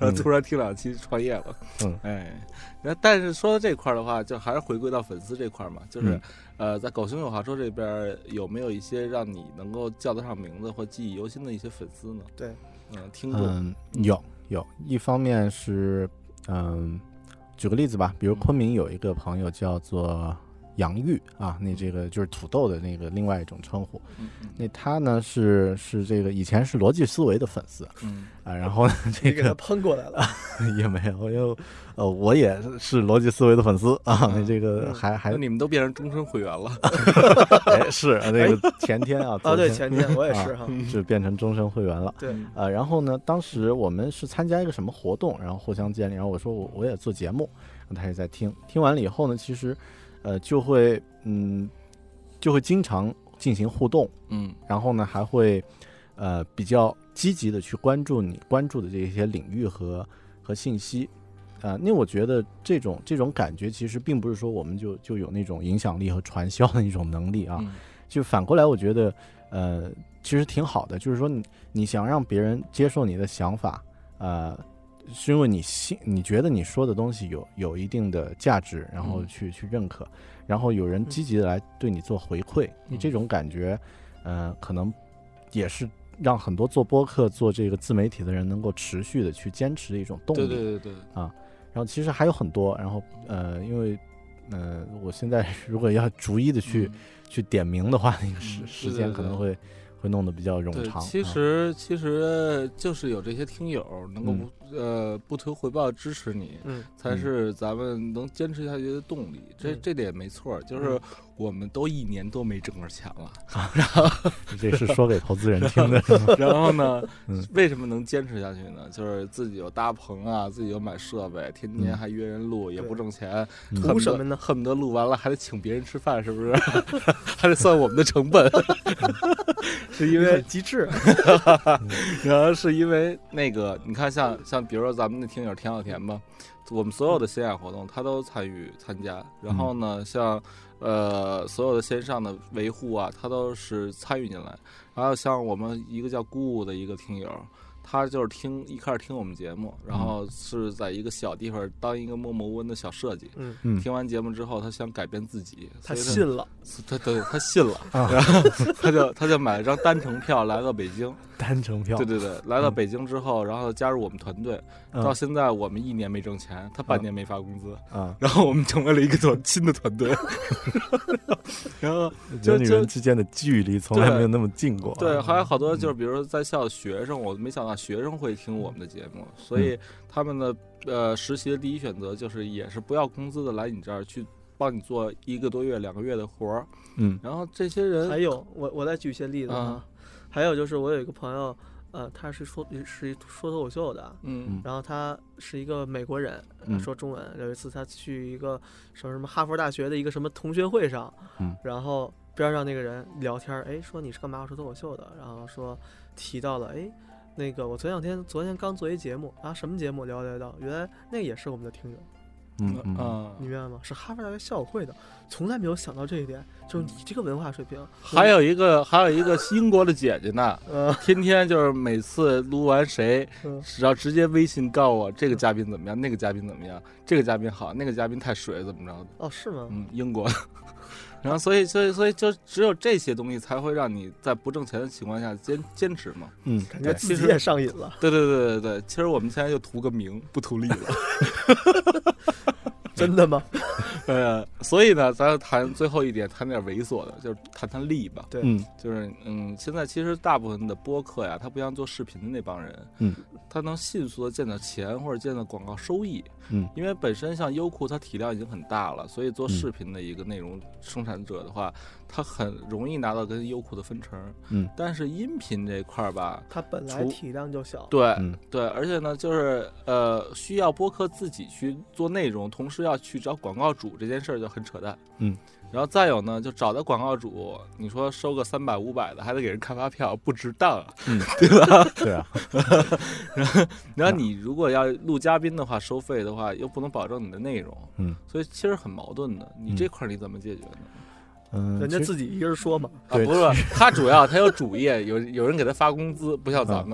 然后突然听两期创业了。 嗯， 哎，那但是说到这块的话，就还是回归到粉丝这块嘛，就是、嗯、呃，在狗熊有话说这边有没有一些让你能够叫得上名字或记忆犹新的一些粉丝呢？ 对， 嗯，听众、 嗯、有有，一方面是嗯，举个例子吧，比如昆明有一个朋友叫做杨玉啊，那这个就是土豆的那个另外一种称呼。 嗯嗯、 那他呢是是这个以前是逻辑思维的粉丝， 嗯啊，然后呢这个你给他喷过来了， 也没有，因为呃我也是逻辑思维的粉丝啊，那、嗯、这个还还你们都变成终身会员了， 哎是啊，那个前天啊， 啊对前天我也是哈， 啊、是变成终身会员了。 对， 呃，然后呢，当时我们是参加一个什么活动，然后互相建立，然后我说我我也做节目，然后他也在听，听完了以后呢，其实。呃，就会嗯，就会经常进行互动， 嗯， 然后呢，还会呃比较积极的去关注你关注的这些领域和和信息，啊、呃，那我觉得这种这种感觉其实并不是说我们就就有那种影响力和传销的一种能力啊， 嗯、 就反过来，我觉得呃其实挺好的，就是说你你想让别人接受你的想法，呃。是因为你信，你觉得你说的东西有有一定的价值，然后去、嗯、去认可，然后有人积极的来对你做回馈，嗯、你这种感觉，呃，可能也是让很多做播客、做这个自媒体的人能够持续的去坚持的一种动力。 对对对对啊，然后其实还有很多，然后呃，因为呃，我现在如果要逐一的去、嗯、去点名的话，那个时、嗯、时间可能会。会弄得比较冗长。 其实、啊、其实就是有这些听友能够不、嗯、呃不图回报支持你， 嗯， 才是咱们能坚持下去的动力。嗯、这这点没错，就是我们都一年多没挣着钱了， 啊、 然后这是说给投资人听的。 然后呢、 嗯， 为什么能坚持下去呢？就是自己有搭棚啊，自己有买设备，天天还约人录，嗯、也不挣钱， 图什么呢？ 恨不得录完了还得请别人吃饭，是不是？还得算我们的成本。是因为机智， 然后是因为那个，你看像像比如说咱们的听友田小田吧，我们所有的线下活动他都参与参加，然后呢，像呃所有的线上的维护啊，他都是参与进来。然后像我们一个叫姑姑的一个听友。他就是听一开始听我们节目，然后是在一个小地方当一个默默无闻的小设计。 嗯， 听完节目之后，他想改变自己， 他信了， 他对他信了，然后他就他就买了张单程票来到北京。 单程票， 对对对，来到北京之后，然后加入我们团队， 嗯、 到现在我们一年没挣钱，他半年没发工资， 啊， 然后我们成为了一个团新的团队，然后就人与人之间的距离从来没有那么近过。 对，还有好多就是比如说在校的学生，我没想到学生会听我们的节目，所以他们的呃实习的第一选择就是也是不要工资的来你这儿去帮你做一个多月、两个月的活儿。 嗯， 然后这些人还有我我再举一些例子啊。还有就是我有一个朋友，呃，他是说是说脱口秀的， 嗯， 然后他是一个美国人， 嗯、 说中文。有一次他去一个什么什么哈佛大学的一个什么同学会上， 嗯， 然后边上那个人聊天，哎，说你是干嘛？我说脱口秀的，然后说提到了，哎，那个我前两天昨天刚做一节目啊，什么节目？聊聊到，原来那也是我们的听友。 嗯嗯啊， 你明白吗？是哈佛大学校友会的，从来没有想到这一点，就是你这个文化水平。 还有一个，还有一个英国的姐姐呢， 呃、 天天就是每次录完谁， 嗯、 只要直接微信告我这个嘉宾怎么样，那个嘉宾怎么样，这个嘉宾好，那个嘉宾太水，怎么着的？ 哦，是吗？ 嗯，英国。然后所以所以所以就只有这些东西才会让你在不挣钱的情况下坚坚持嘛。 嗯， 感觉自己也上瘾了。 对对对对对，其实我们现在就图个名，不图利了。 真的吗？ 呃，所以呢，咱谈最后一点，谈点猥琐的，就是谈谈利吧。 对， 嗯， 就是嗯，现在其实大部分的播客呀，他不像做视频的那帮人， 嗯， 他能迅速的见到钱或者见到广告收益， 嗯， 因为本身像优酷，它体量已经很大了，所以做视频的一个内容生产者的话，他很容易拿到跟优酷的分成， 嗯， 但是音频这块儿吧， 它本来体量就小， 对， 嗯、 对，而且呢，就是呃，需要播客自己去做内容，同时要去找广告主这件事儿就很扯淡， 嗯， 然后再有呢，就找到广告主，你说收个三百五百的，还得给人开发票，不值当啊， 嗯， 对吧？ 对啊， 然后，然后你如果要录嘉宾的话，收费的话，又不能保证你的内容， 嗯， 所以其实很矛盾的。你这块你怎么解决呢？ 嗯， 人家自己一人说嘛， 啊，不是，他主要他有主业，有有人给他发工资，不像咱们。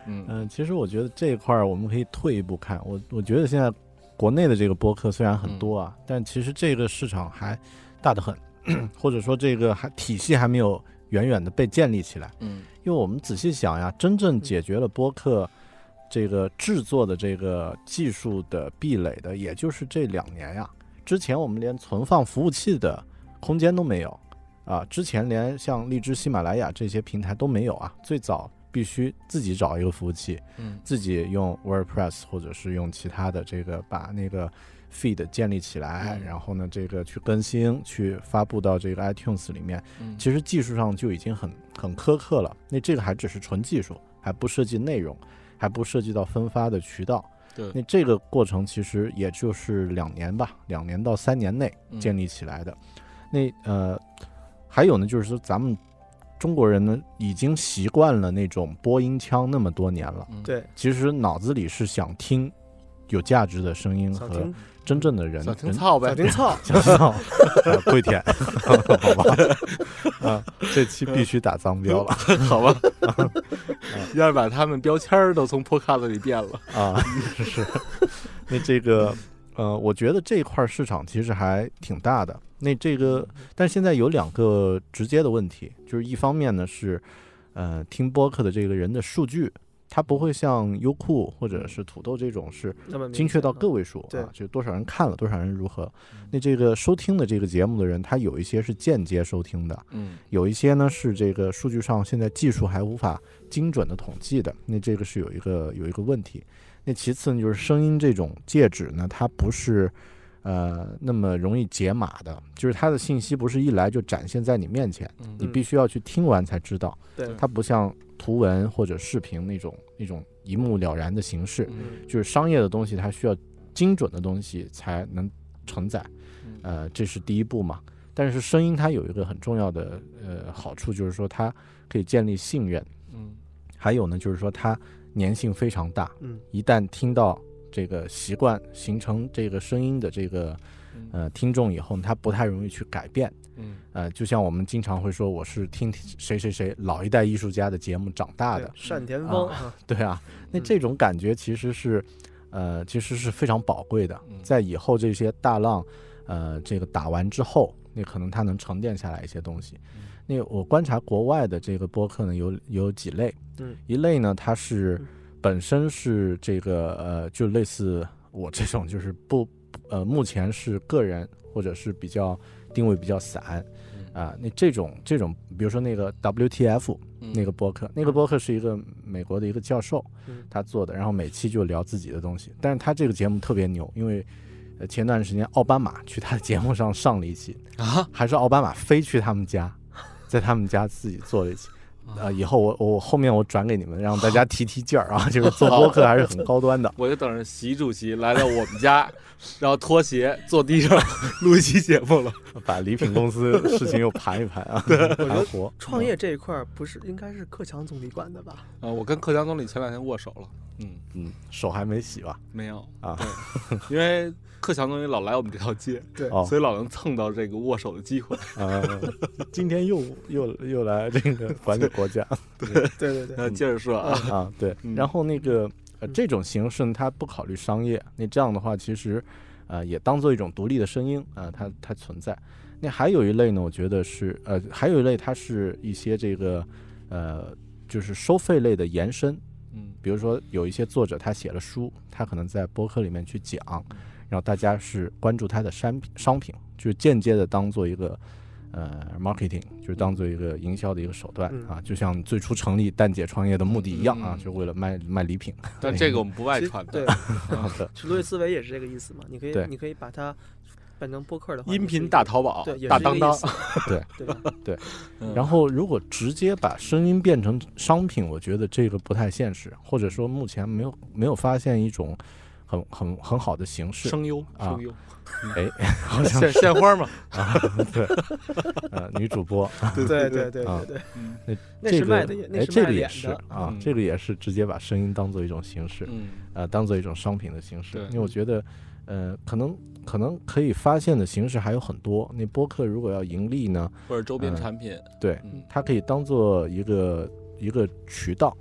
嗯嗯、呃，其实我觉得这一块我们可以退一步看，我我觉得现在国内的这个播客虽然很多啊，嗯、但其实这个市场还大得很，或者说这个还体系还没有远远的被建立起来。 嗯， 因为我们仔细想呀，真正解决了播客这个制作的这个技术的壁垒的，也就是这两年呀。之前我们连存放服务器的空间都没有啊，之前连像荔枝、喜马拉雅这些平台都没有啊。最早必须自己找一个服务器， 嗯， 自己用 WordPress 或者是用其他的这个把那个 feed 建立起来， 嗯、 然后呢，这个去更新、去发布到这个 iTunes 里面。 嗯， 其实技术上就已经很很苛刻了。那这个还只是纯技术，还不涉及内容，还不涉及到分发的渠道。 对， 那这个过程其实也就是两年吧，两年到三年内建立起来的。嗯、那呃，还有呢，就是说咱们中国人呢已经习惯了那种播音腔那么多年了。 对、嗯， 其实脑子里是想听有价值的声音和真正的人。 想听操呗， 想听操， 想听操，跪舔，好吧？啊，这期必须打脏标了， 好吧？要是把他们标签都从 Podcast 里变了啊，是。那这个呃，我觉得这一块市场其实还挺大的。那这个，但现在有两个直接的问题，就是一方面呢是，呃，听播客的这个人的数据。它不会像优酷或者是土豆这种是精确到个位数啊，就多少人看了，多少人如何。那这个收听的这个节目的人，他有一些是间接收听的， 嗯， 有一些呢是这个数据上现在技术还无法精准的统计的，那这个是有一个有一个问题。那其次呢，就是声音这种介质呢，它不是呃那么容易解码的，就是它的信息不是一来就展现在你面前， 嗯、 你必须要去听完才知道。 对， 它不像图文或者视频那种那种一目了然的形式， 嗯、 就是商业的东西它需要精准的东西才能承载，呃，这是第一步嘛。但是声音它有一个很重要的呃好处，就是说它可以建立信任， 嗯， 还有呢就是说它粘性非常大， 嗯， 一旦听到这个习惯形成这个声音的这个呃听众以后，它不太容易去改变。 嗯， 呃，就像我们经常会说，我是听谁谁谁老一代艺术家的节目长大的， 单田芳、 啊，对啊，那这种感觉其实是，呃，其实是非常宝贵的。在以后这些大浪，呃，这个打完之后，那可能它能沉淀下来一些东西。那我观察国外的这个播客呢，有有几类， 嗯， 一类呢，它是本身是这个呃，就类似我这种，就是不呃，目前是个人或者是比较。定位比较散，啊，那这种这种，比如说那个 W T F、嗯、那个播客，那个播客是一个美国的一个教授， 嗯、 他做的，然后每期就聊自己的东西。但是他这个节目特别牛，因为呃前段时间奥巴马去他的节目上上了一期啊， 还是奥巴马飞去他们家，在他们家自己做了一期。呃，以后我我后面我转给你们，让大家提提劲儿啊，就是做播客还是很高端的。 我就等着习主席来到我们家，然后脱鞋坐地上录一期节目了， 把礼品公司事情又盘一盘啊，盘活。 创业这一块不是应该是克强总理管的吧？ 啊，我跟克强总理前两天握手了，嗯嗯，手还没洗吧？ 没有啊， 对，因为克强总理老来我们这条街， 对， 哦、所以老能蹭到这个握手的机会。 啊，今天又又又来这个管理国家， 对对对对， 那接着说啊啊，对， 嗯、 然后那个呃这种形式呢，它不考虑商业，那这样的话其实呃也当做一种独立的声音啊、呃，它它存在。那还有一类呢，我觉得是呃还有一类它是一些这个呃就是收费类的延伸， 嗯， 比如说有一些作者他写了书，他可能在播客里面去讲。然后大家是关注它的商品，商品就是间接的当做一个呃 marketing， 就是当做一个营销的一个手段、 嗯、 啊，就像最初成立蛋姐创业的目的一样啊， 嗯、 就为了卖卖礼品。 但这个我们不外传的。 对，是路易斯维也是这个意思嘛？你可以你可以把它变成播客的话， 音频大淘宝， 对， 大当当， 对对对。然后如果直接把声音变成商品，我觉得这个不太现实，或者说目前没有没有发现一种。很很很好的形式， 声优， 啊、 声优， 哎，好像献献花嘛， 啊，对，呃，女主播， 对对对对对对， 那那是卖的， 哎，这个也是啊， 嗯、 这个也是直接把声音当做一种形式， 嗯， 呃，当做一种商品的形式， 对， 因为我觉得，呃，可能可能可以发现的形式还有很多。那播客如果要盈利呢， 或者周边产品， 呃、对、 嗯， 它可以当做一个一个渠道。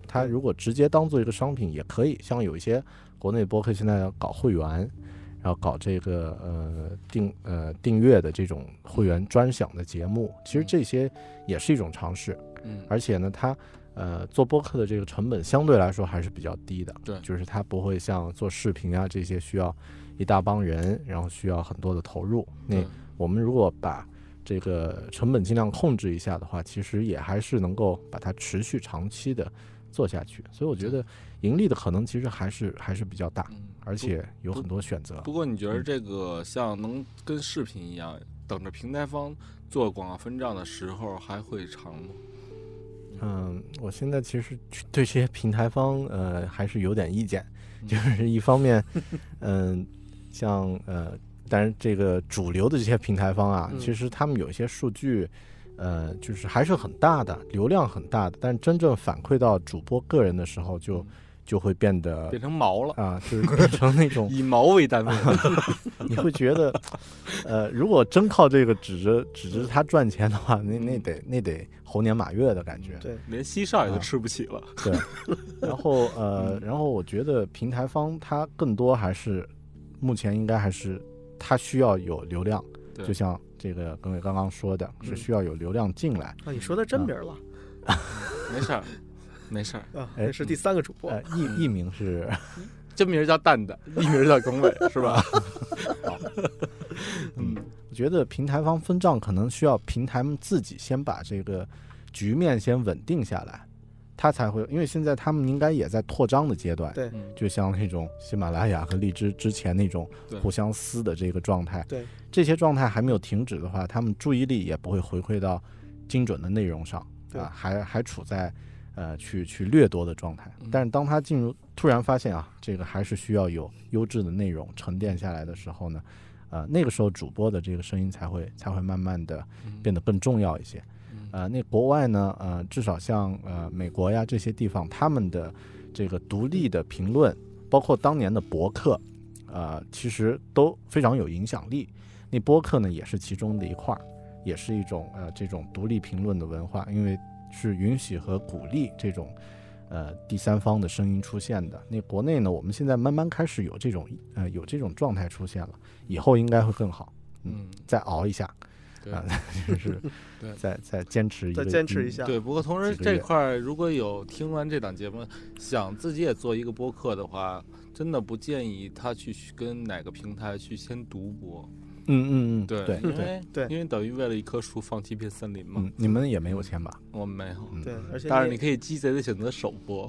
它如果直接当做一个商品也可以，像有一些国内播客现在要搞会员，然后搞这个呃订呃订阅的这种会员专享的节目，其实这些也是一种尝试。 嗯， 而且呢，它呃做播客的这个成本相对来说还是比较低的， 对， 就是它不会像做视频啊这些需要一大帮人，然后需要很多的投入。那我们如果把这个成本尽量控制一下的话，其实也还是能够把它持续长期的做下去。所以我觉得盈利的可能其实还是还是比较大，而且有很多选择。 不过你觉得这个像能跟视频一样，等着平台方做广告分账的时候还会长吗？ 嗯，我现在其实对这些平台方呃还是有点意见，就是一方面，嗯，像呃，当然这个主流的这些平台方啊， 嗯、 其实他们有一些数据，呃，就是还是很大的，流量很大的，但真正反馈到主播个人的时候就，就就会变得变成毛了啊，就是变成那种以毛为单位， 你会觉得，呃，如果真靠这个指着指着他赚钱的话，那那得那得猴年马月的感觉， 对， 连西少爷都吃不起了。 啊、对，然后呃，然后我觉得平台方他更多还是目前应该还是他需要有流量，就像这个各位刚刚说的，是需要有流量进来。 啊，你说的真名了， 啊、没事儿。没事儿啊，那是第三个主播， 呃、艺艺名是真名叫蛋蛋，艺名叫耿伟，是吧？ 好，嗯，我觉得平台方分账可能需要平台们自己先把这个局面先稳定下来，他才会，因为现在他们应该也在扩张的阶段， 对， 就像那种喜马拉雅和荔枝之前那种互相撕的这个状态， 对， 这些状态还没有停止的话，他们注意力也不会回馈到精准的内容上， 对啊，还还处在。呃，去去掠夺的状态，但是当他进入突然发现啊，这个还是需要有优质的内容沉淀下来的时候呢，呃，那个时候主播的这个声音才会才会慢慢的变得更重要一些。呃，那国外呢，呃，至少像呃美国呀这些地方，他们的这个独立的评论，包括当年的博客，呃，其实都非常有影响力。那播客呢，也是其中的一块，也是一种呃这种独立评论的文化，因为。是允许和鼓励这种呃第三方的声音出现的。那国内呢，我们现在慢慢开始有这种呃有这种状态出现了，以后应该会更好。嗯，再熬一下，啊、呃，就是再再坚持一个， 再坚持一下。 对，不过同时这块如果有听完这档节目，想自己也做一个播客的话，真的不建议他去跟哪个平台去先独播。 嗯嗯嗯， 对对， 因为对， 因为等于为了一棵树放弃一片森林嘛。 嗯，你们也没有钱吧？ 我们没有。 对，而且当然你可以鸡贼的选择首播。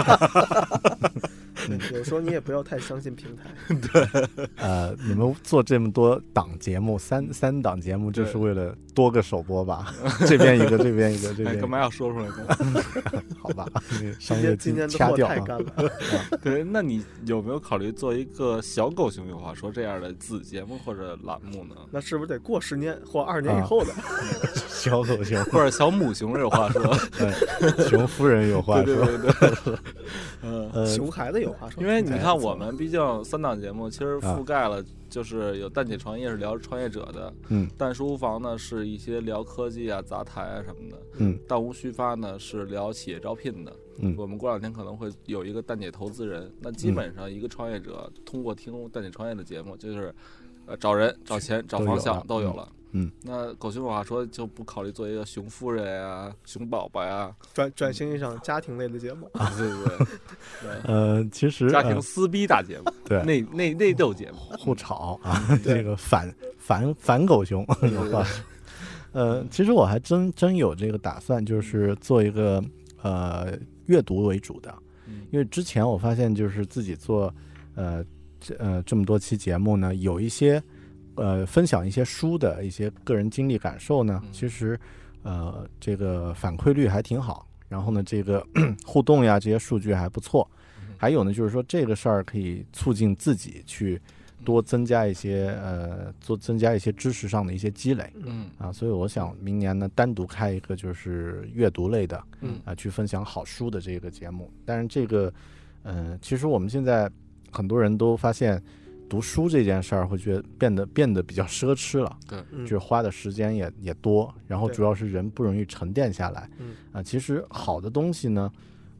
对，有时候你也不要太相信平台。 对， 呃，你们做这么多档节目，三三档节目，就是为了多个首播吧？这边一个，这边一个，这边、 哎、干嘛要说出来呢？ 好吧，商业今天掐掉、啊。 太干了。 对，那你有没有考虑做一个小狗熊有话说这样的子节目或者栏目呢？ 那是不是得过十年或二十年以后的？ 啊、小狗熊或者小母熊有话说？ 嗯、熊夫人有话说。 对对对对。 嗯、呃，熊孩子有话说。 因为你看，我们毕竟三档节目其实覆盖了，就是有蛋姐创业是聊创业者的， 嗯， 蛋书房呢是一些聊科技啊、杂谈啊什么的， 嗯， 蛋无虚发呢是聊企业招聘的， 嗯， 我们过两天可能会有一个蛋姐投资人，那基本上一个创业者通过听蛋姐创业的节目，就是呃找人、找钱、找方向都有了。 嗯， 那狗熊有话说就不考虑做一个熊夫人呀、熊宝宝呀， 转转型一场家庭类的节目。 啊，对对对， 呃，其实家庭撕逼大节目， 对， 内内内斗节目， 互吵啊，这个反反反狗熊有话。呃，其实我还真真有这个打算，就是做一个呃阅读为主的，因为之前我发现就是自己做呃这呃这么多期节目呢，有一些。呃，分享一些书的一些个人经历感受呢，其实，呃，这个反馈率还挺好。然后呢，这个互动呀，这些数据还不错。还有呢，就是说这个事儿可以促进自己去多增加一些呃，做增加一些知识上的一些积累。 嗯啊，所以我想明年呢，单独开一个就是阅读类的， 嗯啊，去分享好书的这个节目。但是这个，呃，其实我们现在很多人都发现。读书这件事儿会觉得变得变得比较奢侈了， 对， 就是花的时间也也多，然后主要是人不容易沉淀下来。 嗯啊、呃，其实好的东西呢，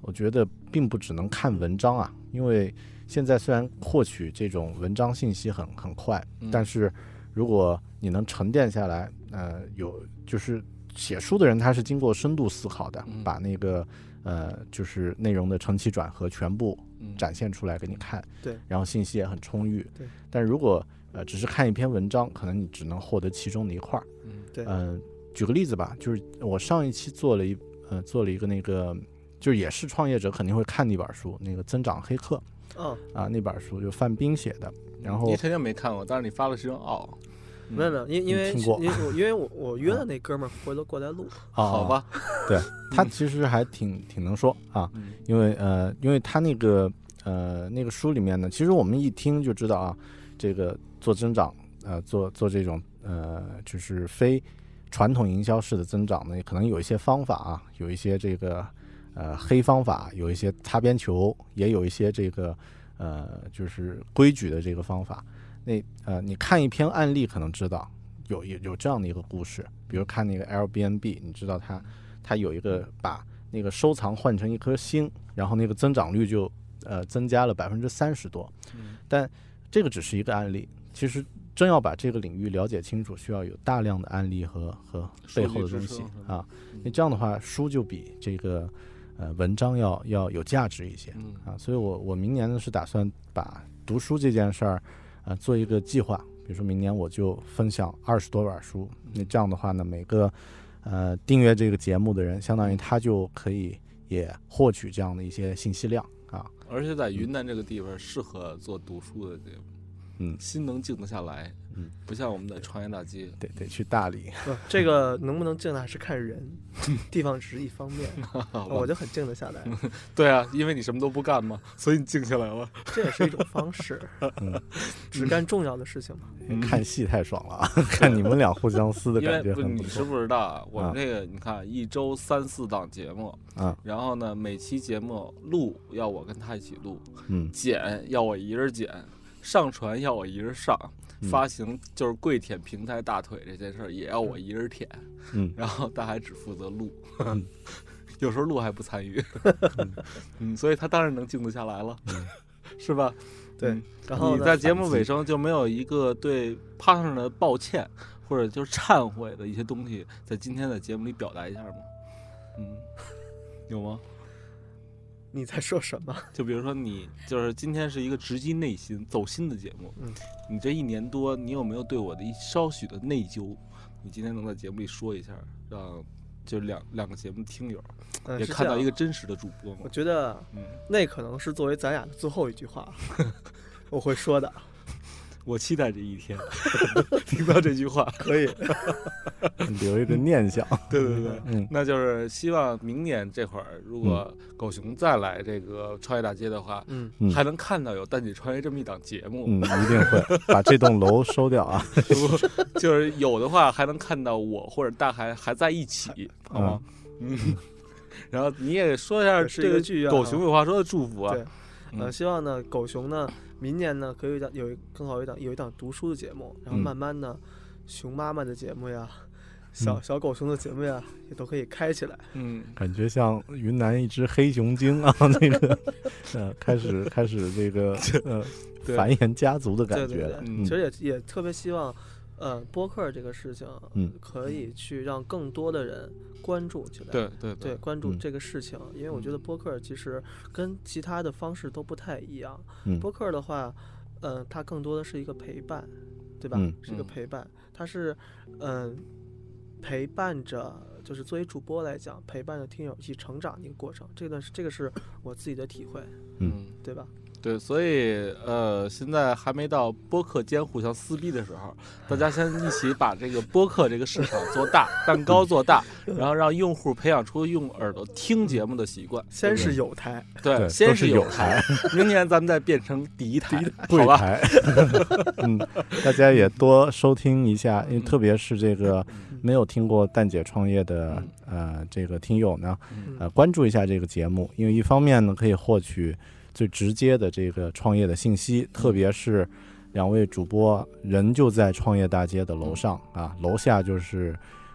我觉得并不只能看文章啊，因为现在虽然获取这种文章信息很很快， 嗯、 但是如果你能沉淀下来，呃，有就是写书的人他是经过深度思考的， 嗯、 把那个呃就是内容的承起转合全部展现出来给你看， 对， 然后信息也很充裕， 对。 但如果呃只是看一篇文章，可能你只能获得其中的一块儿， 嗯，对。 嗯、呃，举个例子吧，就是我上一期做了一呃做了一个那个，就是也是创业者肯定会看的一本书，那个增长黑客， 哦啊那本书就范冰写的，然后你肯定没看过，但是你发了是哦。 没有没有，因因为因为我因为我我约的那哥们儿回头过来录， 好吧？ 对，他其实还挺挺能说啊，因为呃，因为他那个呃那个书里面呢，其实我们一听就知道啊，这个做增长，呃，做做这种呃就是非传统营销式的增长呢，可能有一些方法啊，有一些这个呃黑方法，有一些擦边球，也有一些这个呃就是规矩的这个方法。那呃，你看一篇案例可能知道有有有这样的一个故事，比如看那个 Airbnb， 你知道它它有一个把那个收藏换成一颗星，然后那个增长率就呃增加了百分之三十多。但这个只是一个案例，其实真要把这个领域了解清楚，需要有大量的案例和和背后的东西啊。那这样的话，书就比这个呃文章要要有价值一些啊。所以我我明年呢是打算把读书这件事儿。呃，做一个计划，比如说明年我就分享二十多本书，那这样的话呢，每个呃订阅这个节目的人，相当于他就可以也获取这样的一些信息量啊。 而且在云南这个地方适合做读书的节目， 嗯， 心能静得下来， 嗯， 不像我们的创业大街， 得得去大理。 不，这个能不能静还是看人，地方只是一方面，我就很静得下来。 对啊，因为你什么都不干嘛，所以你静下来了。 这也是一种方式，嗯，只干重要的事情嘛。 嗯、看戏太爽了，看你们俩互相撕的感觉很不错。 因为你是不知道啊，我们这个、啊、你看一周三四档节目， 啊， 然后呢每期节目录要我跟他一起录， 嗯， 剪要我一人剪，上传要我一人上。发行就是跪舔平台大腿这件事儿也要我一人舔， 嗯， 然后他还只负责录，嗯、有时候录还不参与，嗯, 嗯，所以他当然能静得下来了， 嗯、 是吧？ 对， 嗯、 然后你在节目尾声就没有一个对 partner 的抱歉或者就是忏悔的一些东西，在今天的节目里表达一下吗？嗯，有吗？ 你在说什么？ 就比如说你就是今天是一个直击内心走心的节目， 嗯， 你这一年多你有没有对我的一稍许的内疚，你今天能在节目里说一下，让就两两个节目听友、 嗯、 也看到一个真实的主播吗？ 我觉得嗯，那可能是作为咱俩的最后一句话我会说的。 我期待这一天听到这句话， 可以留一个念想。 对对对， 嗯， 那就是希望明年这会儿，如果狗熊再来这个创业大街的话， 嗯， 还能看到有蛋姐创业这么一档节目。 嗯，一定会把这栋楼收掉啊。 就是有的话，还能看到我或者大海还在一起，好吗？嗯，嗯然后你也说一下这个狗熊有话说的祝福啊。 对，呃，希望呢，狗熊呢。明年呢，可以有有更好一档有一档读书的节目，然后慢慢呢，嗯、熊妈妈的节目呀，小小狗熊的节目呀，嗯、也都可以开起来。 嗯， 感觉像云南一只黑熊精啊，那个呃，开始开始这个呃繁衍家族的感觉。 对对对， 嗯、 其实也也特别希望，呃，播客这个事情， 嗯， 可以去让更多的人关注起来。 对对对, 对，关注这个事情，嗯、因为我觉得播客其实跟其他的方式都不太一样。 嗯， 播客的话，呃，它更多的是一个陪伴，对吧？ 嗯、 是一个陪伴，它是嗯、呃、陪伴着，就是作为主播来讲，陪伴着听友一起成长的一个过程。这个是这个是我自己的体会， 嗯， 对吧？ 对，所以呃，现在还没到播客间互相撕逼的时候，大家先一起把这个播客这个市场做大，蛋糕做大，然后让用户培养出用耳朵听节目的习惯。 先是有台， 对， 对先是有台，明年咱们再变成第一台， 好吧？嗯，大家也多收听一下，因为特别是这个没有听过蛋姐创业的呃这个听友呢，呃关注一下这个节目，因为一方面呢可以获取最直接的这个创业的信息，特别是两位主播人就在创业大街的楼上啊，楼下就是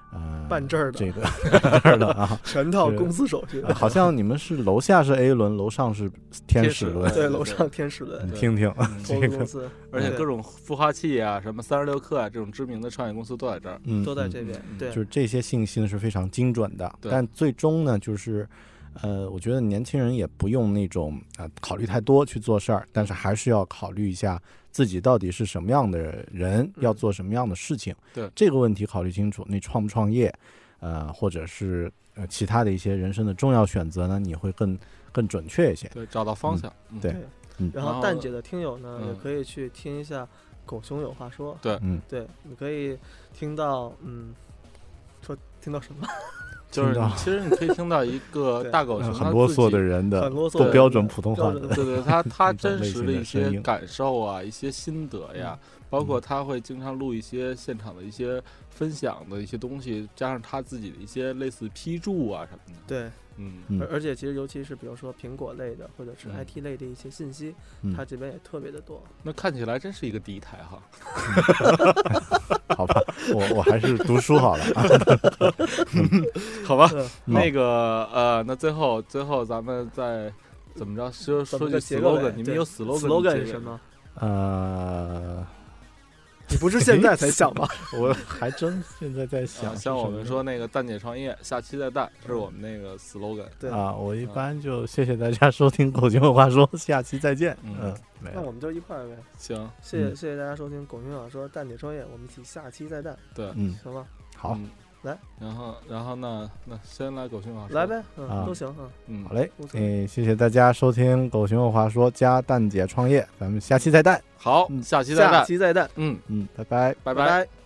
呃， 办证儿的这个办证儿的啊， 全套公司手续。 好像你们是楼下是 A 轮，楼上是天使轮， 对，楼上天使轮。 你听听这个公司， 而且各种孵化器啊，什么三十六氪啊，这种知名的创业公司都在这儿， 嗯， 都在这边。对， 就是这些信息是非常精准的，但最终呢，就是呃，我觉得年轻人也不用那种啊、呃、考虑太多去做事儿，但是还是要考虑一下自己到底是什么样的人， 嗯、 要做什么样的事情。 对这个问题考虑清楚，你创不创业，呃，或者是呃其他的一些人生的重要选择呢，你会更更准确一些。 对，找到方向。 嗯、对， 嗯。然后蛋姐的听友呢， 嗯、 也可以去听一下《狗熊有话说》。 对， 嗯， 对，你可以听到，嗯，说听到什么？ 就是其实你可以听到一个大狗熊很啰嗦的人的不标准普通话的， 对对，他他真实的一些感受啊，一些心得呀，包括他会经常录一些现场的一些分享的一些东西，加上他自己的一些类似批注啊什么的。 对， 嗯， 而而且其实尤其是比如说苹果类的或者是 I T 类的一些信息， 嗯、 它这边也特别的多。 那看起来真是一个第一台哈。 好吧，我我还是读书好了。 好吧，那个呃，那最后最后咱们再怎么着说说句 slogan， 你们有 slogan 是什么？ 呃， 你不是现在才想吗？ 我还真现在在想。 像我们说那个蛋姐创业，下期再蛋，这是我们那个 slogan。 对啊，我一般就谢谢大家收听《狗熊有话说》，下期再见。嗯， 那我们就一块儿呗。 行， 谢谢谢谢大家收听《狗熊有话说》，蛋姐创业，我们一起下期再蛋。 对， 嗯， 行吧。 好。 来， 然后，然后呢？那先来狗熊有话说， 来呗，嗯， 啊、 都行啊。 嗯， 好嘞，诶，谢谢大家收听《狗熊有话说》加蛋姐创业，咱们下期再蛋。 好，下期再蛋， 下期再蛋。 嗯嗯，拜拜， 拜拜。